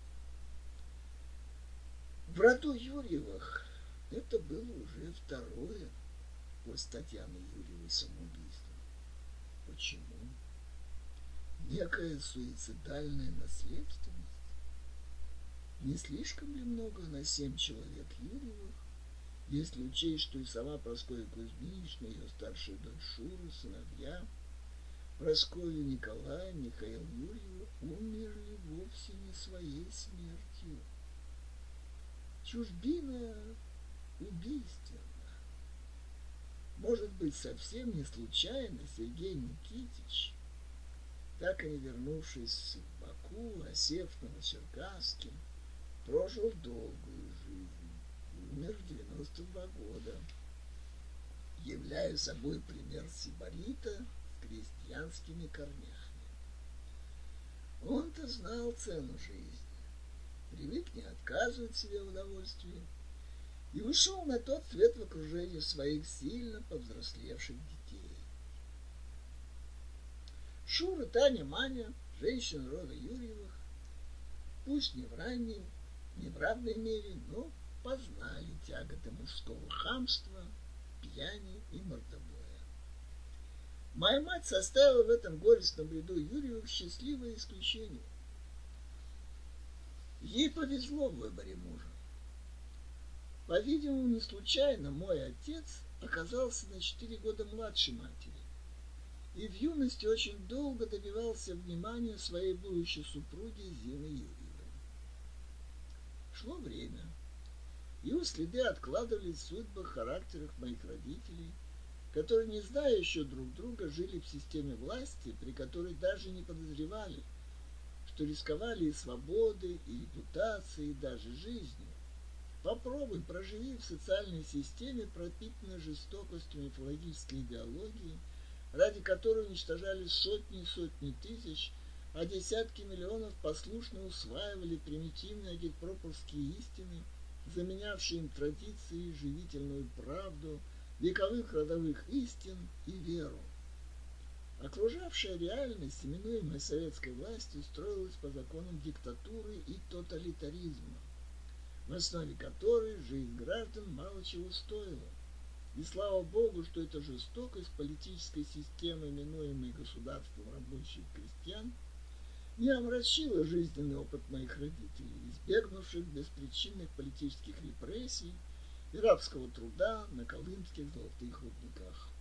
В роду Юрьевых это было уже второе после Татьяны Юрьевой самоубийство. Почему? Некая суицидальная наследственность? Не слишком ли много на 7 человек Юрьевых, если учесть, что и сама Прасковья Кузьминична, ее старшая дочь Шура, сыновья Прасковья, Николай, Михаил Юрьевы умерли вовсе не своей смертью? Чужбина убийственна. Может быть, совсем не случайно Сергей Никитич, так и не вернувшись в Баку, осев в Новочеркасске, прожил долгую жизнь, умер в 92 года, являя собой пример сибарита с крестьянскими корнями. Он-то знал цену жизни, привык не отказывать себе в удовольствии и ушел на тот свет в окружении своих сильно повзрослевших детей. Шура, Таня, Маня, женщины рода Юрьевых, пусть не в равной мере, но познали тяготы мужского хамства, пьяни и мордобоя. Моя мать составила в этом горестном ряду Юрьевых счастливое исключение. Ей повезло в выборе мужа. По-видимому, не случайно мой отец оказался на 4 года младше матери и в юности очень долго добивался внимания своей будущей супруги Зины Юрьевой. Шло время. Его следы откладывались в судьбах, характерах моих родителей, которые, не зная еще друг друга, жили в системе власти, при которой даже не подозревали, что рисковали и свободой, и репутацией, и даже жизнью. Попробуй, проживи в социальной системе, пропитанной жестокостью мифологической идеологии, ради которой уничтожали сотни и сотни тысяч, а десятки миллионов послушно усваивали примитивные агитпроповские истины, заменявшие им традиции, живительную правду, вековых родовых истин и веру. Окружавшая реальность, именуемая советской властью, строилась по законам диктатуры и тоталитаризма. в основе которой жизнь граждан мало чего стоила. И слава богу, что эта жестокость политической системы, именуемой государством рабочих и крестьян, не омрачила жизненный опыт моих родителей, избегнувших беспричинных политических репрессий и рабского труда на колымских золотых рудниках.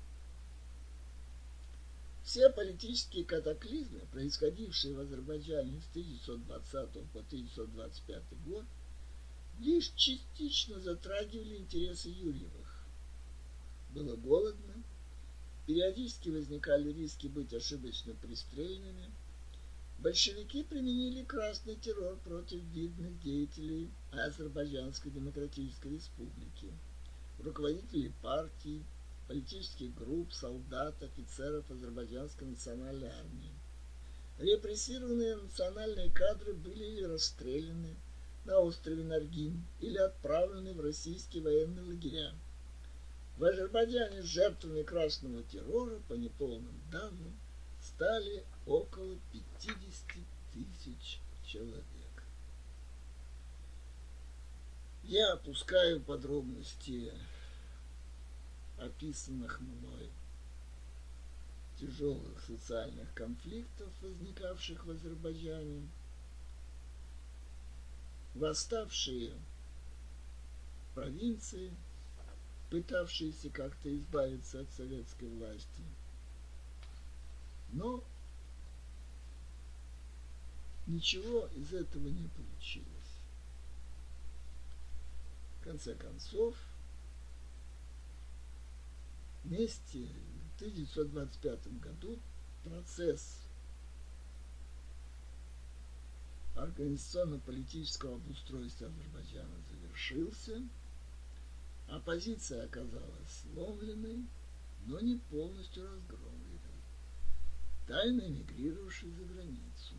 Все политические катаклизмы, происходившие в Азербайджане с 1920 по 1925 год, лишь частично затрагивали интересы Юрьевых. Было голодно, периодически возникали риски быть ошибочно пристреленными. Большевики применили красный террор против видных деятелей Азербайджанской Демократической Республики, руководителей партий, политических групп, солдат, офицеров Азербайджанской национальной армии. Репрессированные национальные кадры были или расстреляны на острове Наргин или отправлены в российские военные лагеря. В Азербайджане жертвами красного террора, по неполным данным, стали около 50 тысяч человек. Я опускаю подробности описанных мной тяжелых социальных конфликтов, возникавших в Азербайджане. Восставшие провинции, пытавшиеся как-то избавиться от советской власти, но ничего из этого не получилось. В конце концов, вместе в 1925 году процесс организационно-политического обустройства Азербайджана завершился, оппозиция оказалась сломленной, но не полностью разгромленной, тайно эмигрировавшей за границу,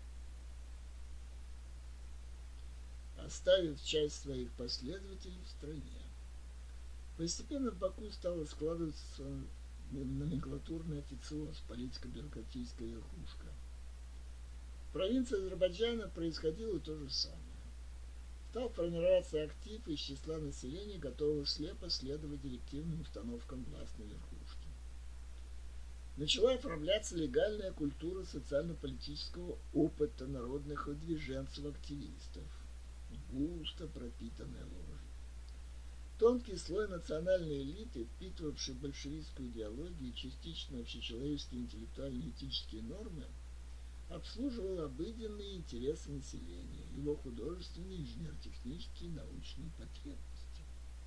оставив часть своих последователей в стране. Постепенно в Баку стала складываться номенклатурный официоз, политико-бюрократическая верхушка. В провинции Азербайджана происходило то же самое. Стал формироваться актив из числа населения, готового слепо следовать директивным установкам властной верхушки. Начала оформляться легальная культура социально-политического опыта народных выдвиженцев-активистов, густо пропитанная ложью. Тонкий слой национальной элиты, впитывавший большевистскую идеологию и частично общечеловеческие интеллектуально-этические нормы, обслуживал обыденные интересы населения, его художественные, инженерно-технические и научные потребности.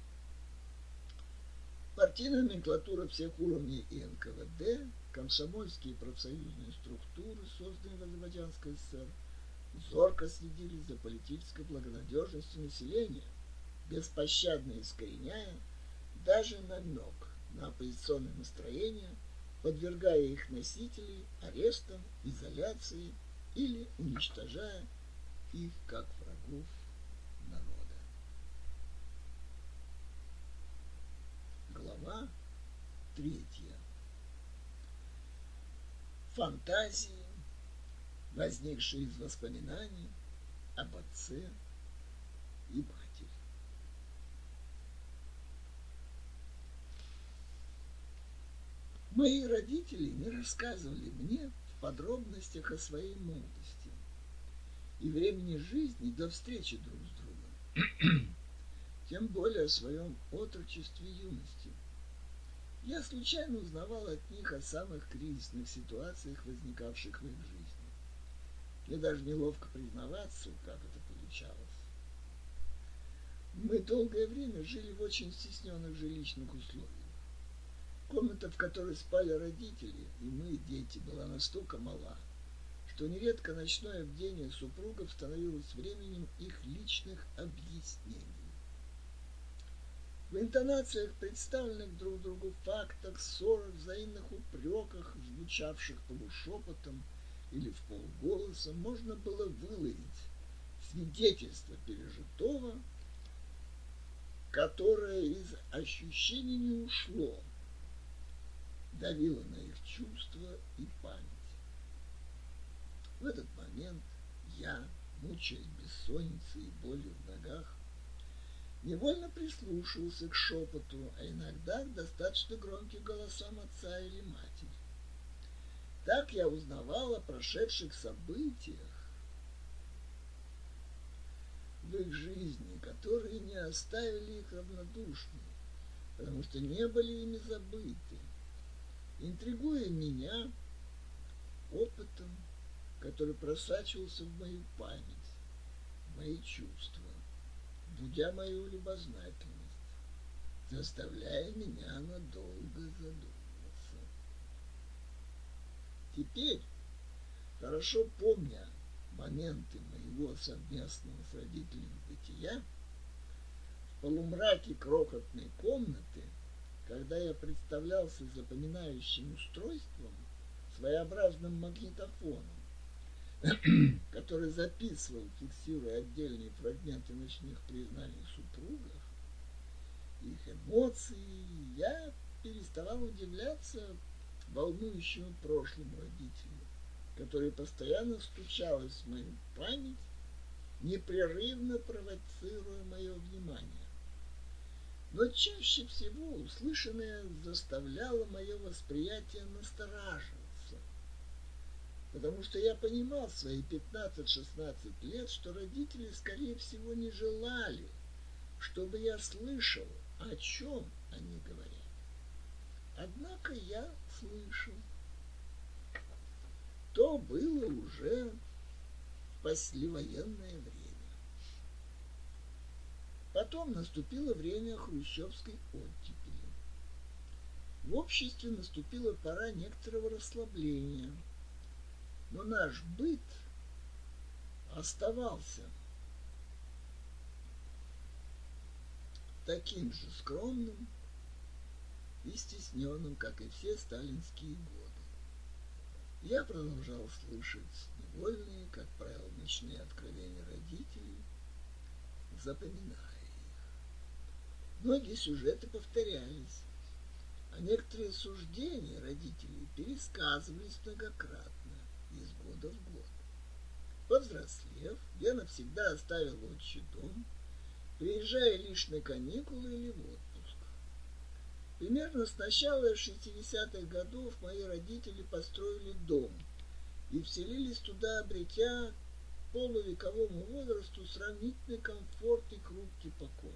Партийная номенклатура всех уровней и НКВД, комсомольские и профсоюзные структуры, созданные в Азербайджанской ССР, зорко следили за политической благонадежностью населения, беспощадно искореняя даже намек на оппозиционные настроения, подвергая их носителей арестам, изоляции или уничтожая их как врагов народа. Глава 3. Фантазии, возникшие из воспоминаний об отце и матери. Мои родители не рассказывали мне в подробностях о своей молодости и времени жизни до встречи друг с другом, тем более о своем отрочестве и юности. Я случайно узнавал от них о самых кризисных ситуациях, возникавших в их жизни. Мне даже неловко признаваться, как это получалось. Мы долгое время жили в очень стесненных жилищных условиях. Комната, в которой спали родители, и мы, дети, была настолько мала, что нередко ночное бдение супругов становилось временем их личных объяснений. В интонациях, представленных друг другу фактах, ссорах, взаимных упреках, звучавших полушепотом или вполголоса, можно было выловить свидетельство пережитого, которое из ощущений не ушло, давило на их чувства и память. В этот момент я, мучаясь бессонницей и болью в ногах, невольно прислушивался к шепоту, а иногда к достаточно громким голосам отца или матери. Так я узнавал о прошедших событиях в их жизни, которые не оставили их равнодушными, потому что не были ими забыты, интригуя меня опытом, который просачивался в мою память, в мои чувства, будя мою любознательность, заставляя меня надолго задуматься. Теперь, хорошо помня моменты моего совместного с родителями бытия, в полумраке крохотной комнаты, когда я представлялся запоминающим устройством, своеобразным магнитофоном, который записывал, фиксируя отдельные фрагменты ночных признаний супругов, их эмоции, я переставал удивляться волнующему прошлому родителю, которое постоянно стучалось в мою память, непрерывно провоцируя мое внимание. Но чаще всего услышанное заставляло мое восприятие настораживаться, потому что я понимал в свои 15-16 лет, что родители, скорее всего, не желали, чтобы я слышал, о чем они говорят. Однако я слышал. То было уже послевоенное время. Потом наступило время хрущевской оттепели. В обществе наступила пора некоторого расслабления, но наш быт оставался таким же скромным и стесненным, как и все сталинские годы. Я продолжал слышать невольные, как правило, ночные откровения родителей, запоминая их. Многие сюжеты повторялись, а некоторые суждения родителей пересказывались многократно, из года в год. Повзрослев, я навсегда оставил отчий дом, приезжая лишь на каникулы или в отпуск. Примерно с начала 60-х годов мои родители построили дом и вселились туда, обретя к полувековому возрасту сравнительный комфорт и хрупкий покой.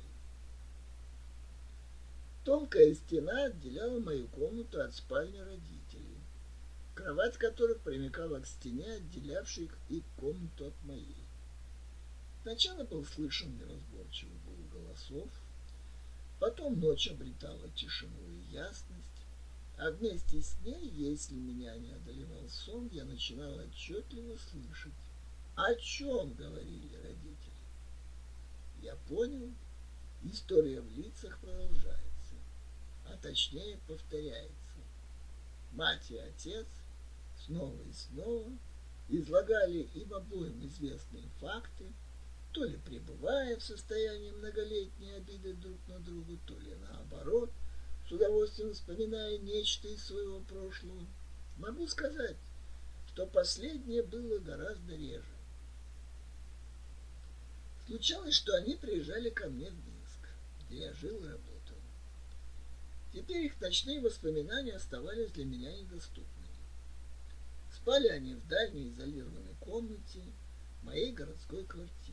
Тонкая стена отделяла мою комнату от спальни родителей, кровать которых примыкала к стене, отделявшей их комнату от моей. Сначала был слышен неразборчивый гул голосов, потом ночь обретала тишину и ясность, а вместе с ней, если меня не одолевал сон, я начинал отчетливо слышать, о чем говорили родители. Я понял, история в лицах продолжается, а точнее повторяется. Мать и отец снова и снова излагали им обоим известные факты, то ли пребывая в состоянии многолетней обиды друг на друга, то ли наоборот, с удовольствием вспоминая нечто из своего прошлого. Могу сказать, что последнее было гораздо реже. Случалось, что они приезжали ко мне в Минск, где я жил и работал. Теперь их ночные воспоминания оставались для меня недоступными. Спали они в дальней изолированной комнате моей городской квартиры.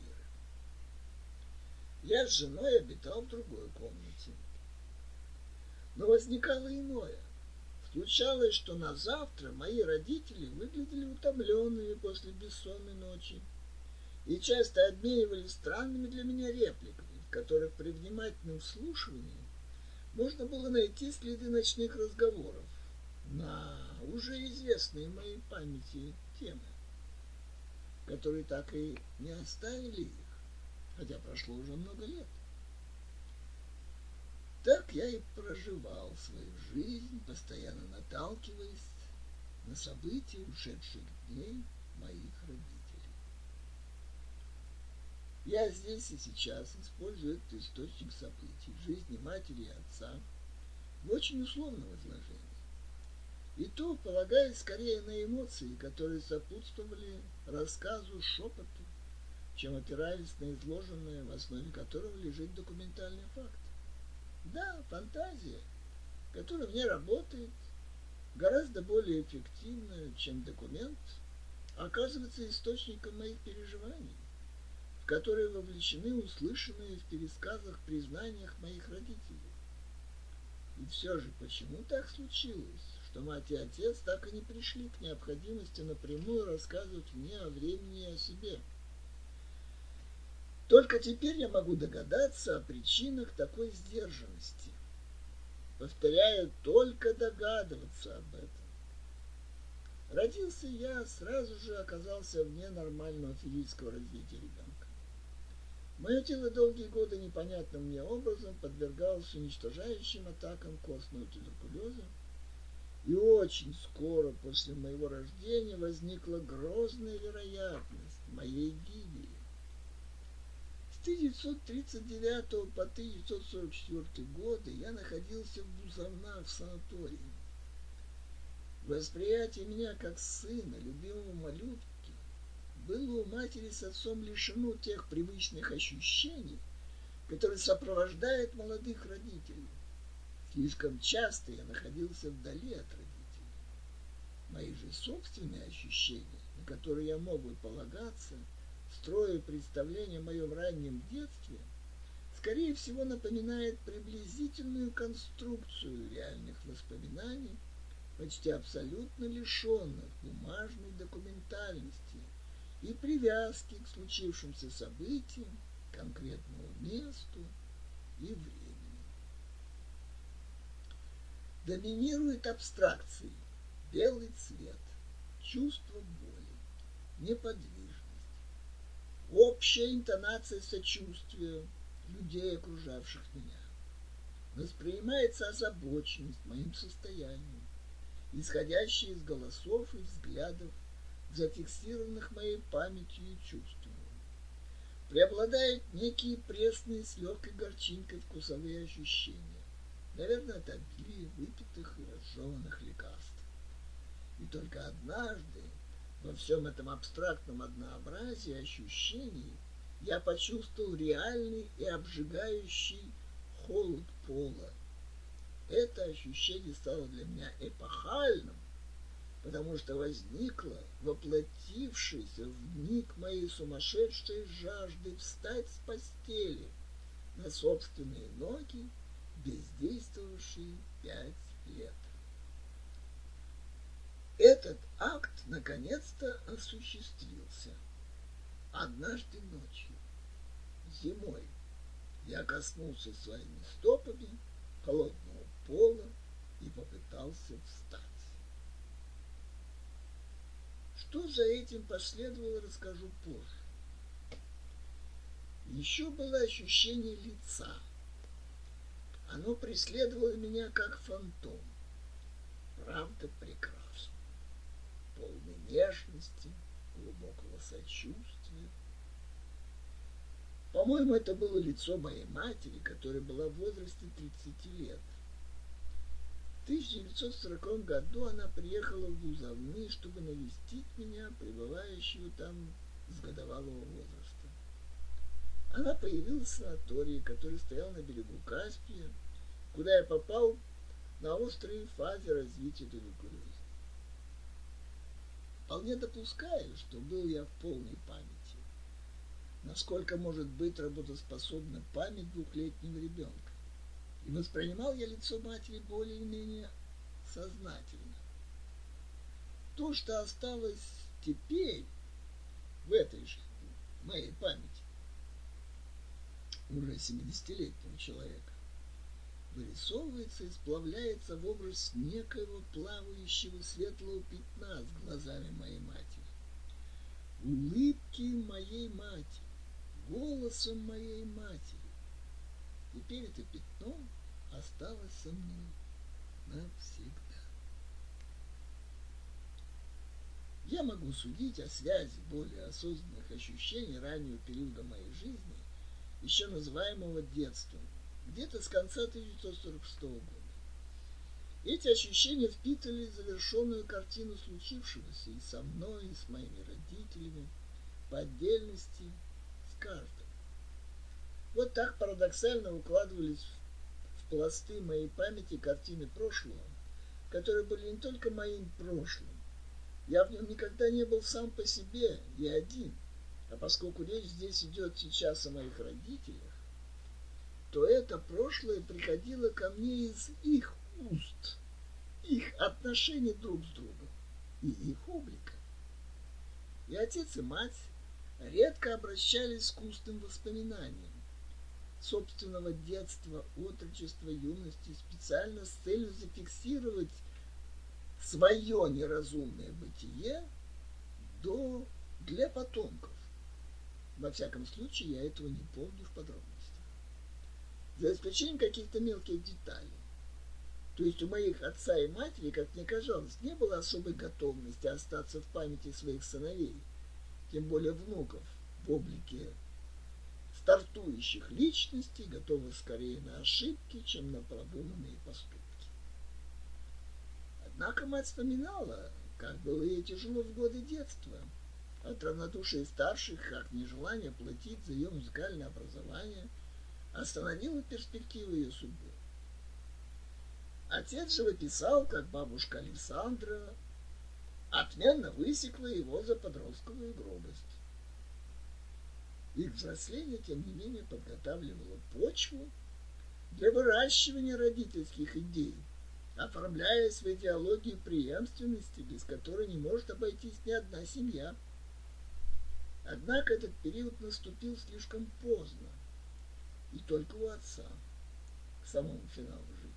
Я с женой обитал в другой комнате. Но возникало иное. Случалось, что на завтра мои родители выглядели утомленными после бессонной ночи и часто обменивались странными для меня репликами, в которых при внимательном вслушивании можно было найти следы ночных разговоров на уже известные моей памяти темы, которые так и не оставили их, хотя прошло уже много лет. Так я и проживал свою жизнь, постоянно наталкиваясь на события ушедших дней моих родителей. Я здесь и сейчас использую этот источник событий жизни матери и отца в очень условном изложении. И то, полагаясь скорее на эмоции, которые сопутствовали рассказу шепоту, чем опираясь на изложенное, в основе которого лежит документальный факт. Да, фантазия, которая в ней работает, гораздо более эффективна, чем документ, оказывается источником моих переживаний, в которые вовлечены услышанные в пересказах признаниях моих родителей. И все же, почему так случилось, что мать и отец так и не пришли к необходимости напрямую рассказывать мне о времени и о себе? Только теперь я могу догадаться о причинах такой сдержанности. Повторяю, только догадываться об этом. Родился я, сразу же оказался вне нормального физического развития ребенка. Мое тело долгие годы непонятным мне образом подвергалось уничтожающим атакам костного туберкулеза, и очень скоро после моего рождения возникла грозная вероятность моей гибели. С 1939 по 1944 годы я находился в Бузовнах в санатории. Восприятие меня как сына, любимого малютки, было у матери с отцом лишено тех привычных ощущений, которые сопровождают молодых родителей. Слишком часто я находился вдали от родителей. Мои же собственные ощущения, на которые я мог бы полагаться, строя представление о моем раннем детстве, скорее всего напоминает приблизительную конструкцию реальных воспоминаний, почти абсолютно лишенных бумажной документальности и привязки к случившимся событиям, конкретному месту и времени. Доминирует абстракции, белый цвет, чувство боли, неподвижность, общая интонация сочувствия людей, окружавших меня. Воспринимается озабоченность моим состоянием, исходящая из голосов и взглядов, зафиксированных моей памятью и чувствами. Преобладают некие пресные с легкой горчинкой вкусовые ощущения, наверное, от обилия выпитых и разжеванных лекарств. И только однажды во всем этом абстрактном однообразии ощущений я почувствовал реальный и обжигающий холод пола. Это ощущение стало для меня эпохальным, потому что возникло, воплотившееся в миг моей сумасшедшей жажды встать с постели на собственные ноги, бездействовавшие 5 лет. Этот акт наконец-то осуществился. Однажды ночью, зимой, я коснулся своими стопами холодного пола и попытался встать. Что за этим последовало, расскажу позже. Еще было ощущение лица. Оно преследовало меня как фантом. Правда, прекрасно. Полной нежности, глубокого сочувствия. По-моему, это было лицо моей матери, которая была в возрасте 30 лет. В 1940 году она приехала в Бузовны, чтобы навестить меня, пребывающего там с годовалого возраста. Она появилась в санатории, который стоял на берегу Каспия, куда я попал на острой фазе развития туберкулеза. Вполне допускаю, что был я в полной памяти. Насколько может быть работоспособна память двухлетнего ребенка. И воспринимал я лицо матери более-менее сознательно. То, что осталось теперь, в этой же моей памяти, уже 70-летнего человека, вырисовывается и сплавляется в образ некоего плавающего светлого пятна с глазами моей матери. Улыбки моей матери, голосом моей матери. Теперь это пятно осталось со мной навсегда. Я могу судить о связи более осознанных ощущений раннего периода моей жизни, еще называемого детством, где-то с конца 1946 года. Эти ощущения впитывали завершенную картину случившегося и со мной, и с моими родителями, по отдельности каждого. Вот так парадоксально укладывались в пласты моей памяти картины прошлого, которые были не только моим прошлым. Я в нем никогда не был сам по себе, я один. А поскольку речь здесь идет сейчас о моих родителях, то это прошлое приходило ко мне из их уст, их отношений друг с другом и их облика. И отец, и мать редко обращались к устным воспоминаниям собственного детства, отрочества, юности специально с целью зафиксировать свое неразумное бытие для потомков. Во всяком случае, я этого не помню в подробностях. За исключением каких-то мелких деталей. То есть у моих отца и матери, как мне казалось, не было особой готовности остаться в памяти своих сыновей, тем более внуков, в облике стартующих личностей, готовых скорее на ошибки, чем на продуманные поступки. Однако мать вспоминала, как было ей тяжело в годы детства, от равнодушия старших, как нежелание платить за ее музыкальное образование, остановило перспективы ее судьбы. Отец же выписал, как бабушка Александра отменно высекла его за подростковую грубость. Их взросление, тем не менее, подготавливало почву для выращивания родительских идей, оформляясь в идеологию преемственности, без которой не может обойтись ни одна семья. Однако этот период наступил слишком поздно, и только у отца, к самому финалу жизни.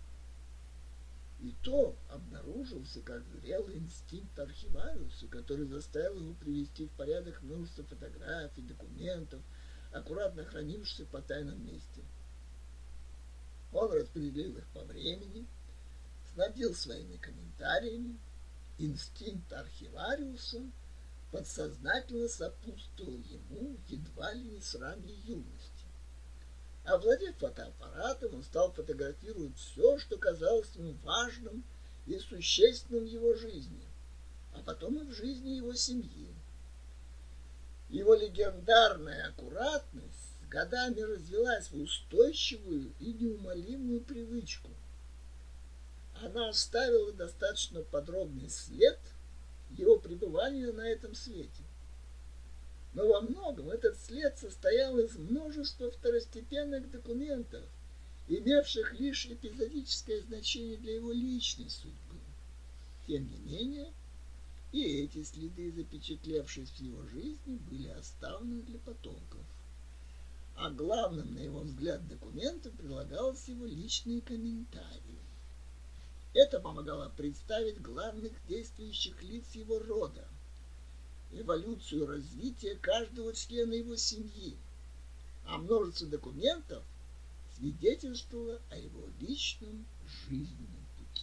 И то обнаружился как зрелый инстинкт архивариуса, который заставил его привести в порядок множество фотографий, документов, аккуратно хранившихся по тайном месте. Он распределил их по времени, снабдил своими комментариями. Инстинкт архивариуса подсознательно сопутствовал ему едва ли не с ранней юности. Овладев фотоаппаратом, он стал фотографировать все, что казалось ему важным и существенным в его жизни, а потом и в жизни его семьи. Его легендарная аккуратность с годами развилась в устойчивую и неумолимую привычку. Она оставила достаточно подробный след его пребывания на этом свете. Но во многом этот след состоял из множества второстепенных документов, имевших лишь эпизодическое значение для его личной судьбы. Тем не менее, и эти следы, запечатлевшись в его жизни, были оставлены для потомков. А главным, на его взгляд, документом прилагались его личные комментарии. Это помогало представить главных действующих лиц его рода, эволюцию развития каждого члена его семьи, а множество документов свидетельствовало о его личном жизненном пути.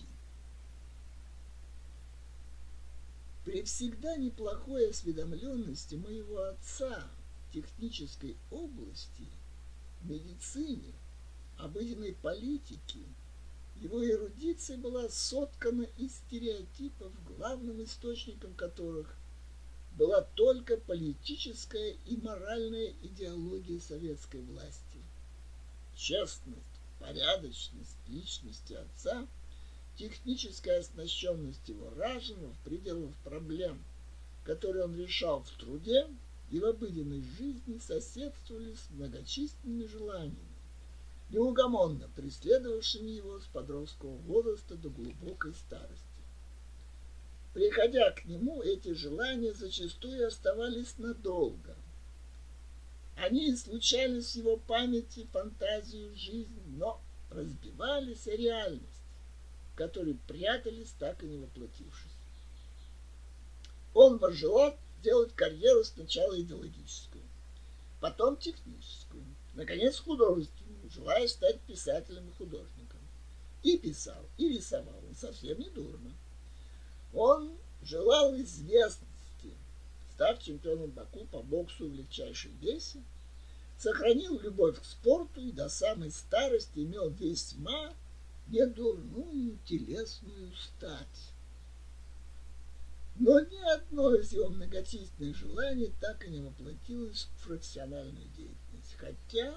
При всегда неплохой осведомленности моего отца в технической области, медицине, обыденной политике, его эрудиция была соткана из стереотипов, главным источником которых была только политическая и моральная идеология советской власти. Честность, порядочность личности отца, техническая оснащенность его разума в пределах проблем, которые он решал в труде и в обыденной жизни, соседствовали с многочисленными желаниями, неугомонно преследовавшими его с подросткового возраста до глубокой старости. Приходя к нему, эти желания зачастую оставались надолго. Они случались в его памяти, фантазию, жизнь, но разбивались о реальность, в которой прятались, так и не воплотившись. Он возжелал сделать карьеру сначала идеологическую, потом техническую, наконец художественную, желая стать писателем и художником. И писал, и рисовал он совсем недурно. Он желал известности, став чемпионом Баку по боксу в легчайшем весе, сохранил любовь к спорту и до самой старости имел весьма недурную телесную стать. Но ни одно из его многочисленных желаний так и не воплотилось в профессиональную деятельность, хотя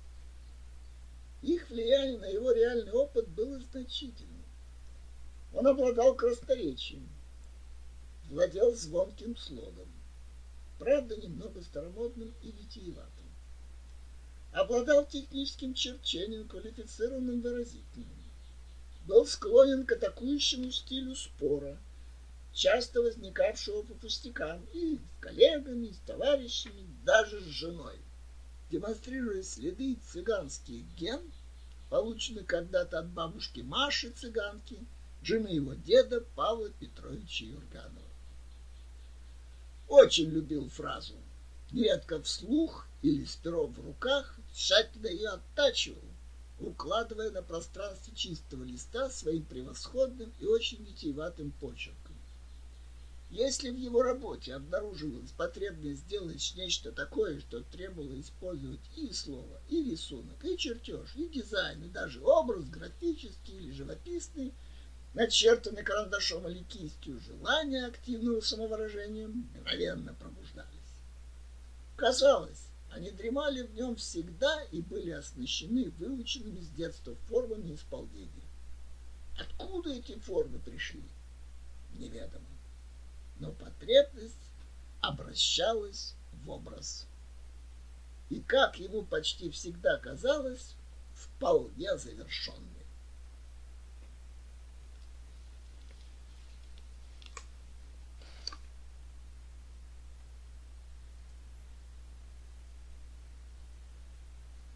их влияние на его реальный опыт было значительным. Он обладал красноречием, владел звонким слогом, правда, немного старомодным и витиеватым. Обладал техническим черчением, квалифицированным выразительным. Был склонен к атакующему стилю спора, часто возникавшего по пустякам и с коллегами, и с товарищами, даже с женой. Демонстрируя следы цыганских ген, полученных когда-то от бабушки Маши цыганки, жены его деда Павла Петровича Юрганова. Очень любил фразу, нередко вслух или с пером в руках, тщательно ее оттачивал, укладывая на пространстве чистого листа своим превосходным и очень витиеватым почерком. Если в его работе обнаруживалась потребность сделать нечто такое, что требовало использовать и слово, и рисунок, и чертеж, и дизайн, и даже образ графический или живописный, начертанный карандашом или кистью, желания активного самовыражения мгновенно пробуждались. Казалось, они дремали в нем всегда и были оснащены выученными с детства формами исполнения. Откуда эти формы пришли, неведомо. Но потребность обращалась в образ. И, как ему почти всегда казалось, вполне завершенный.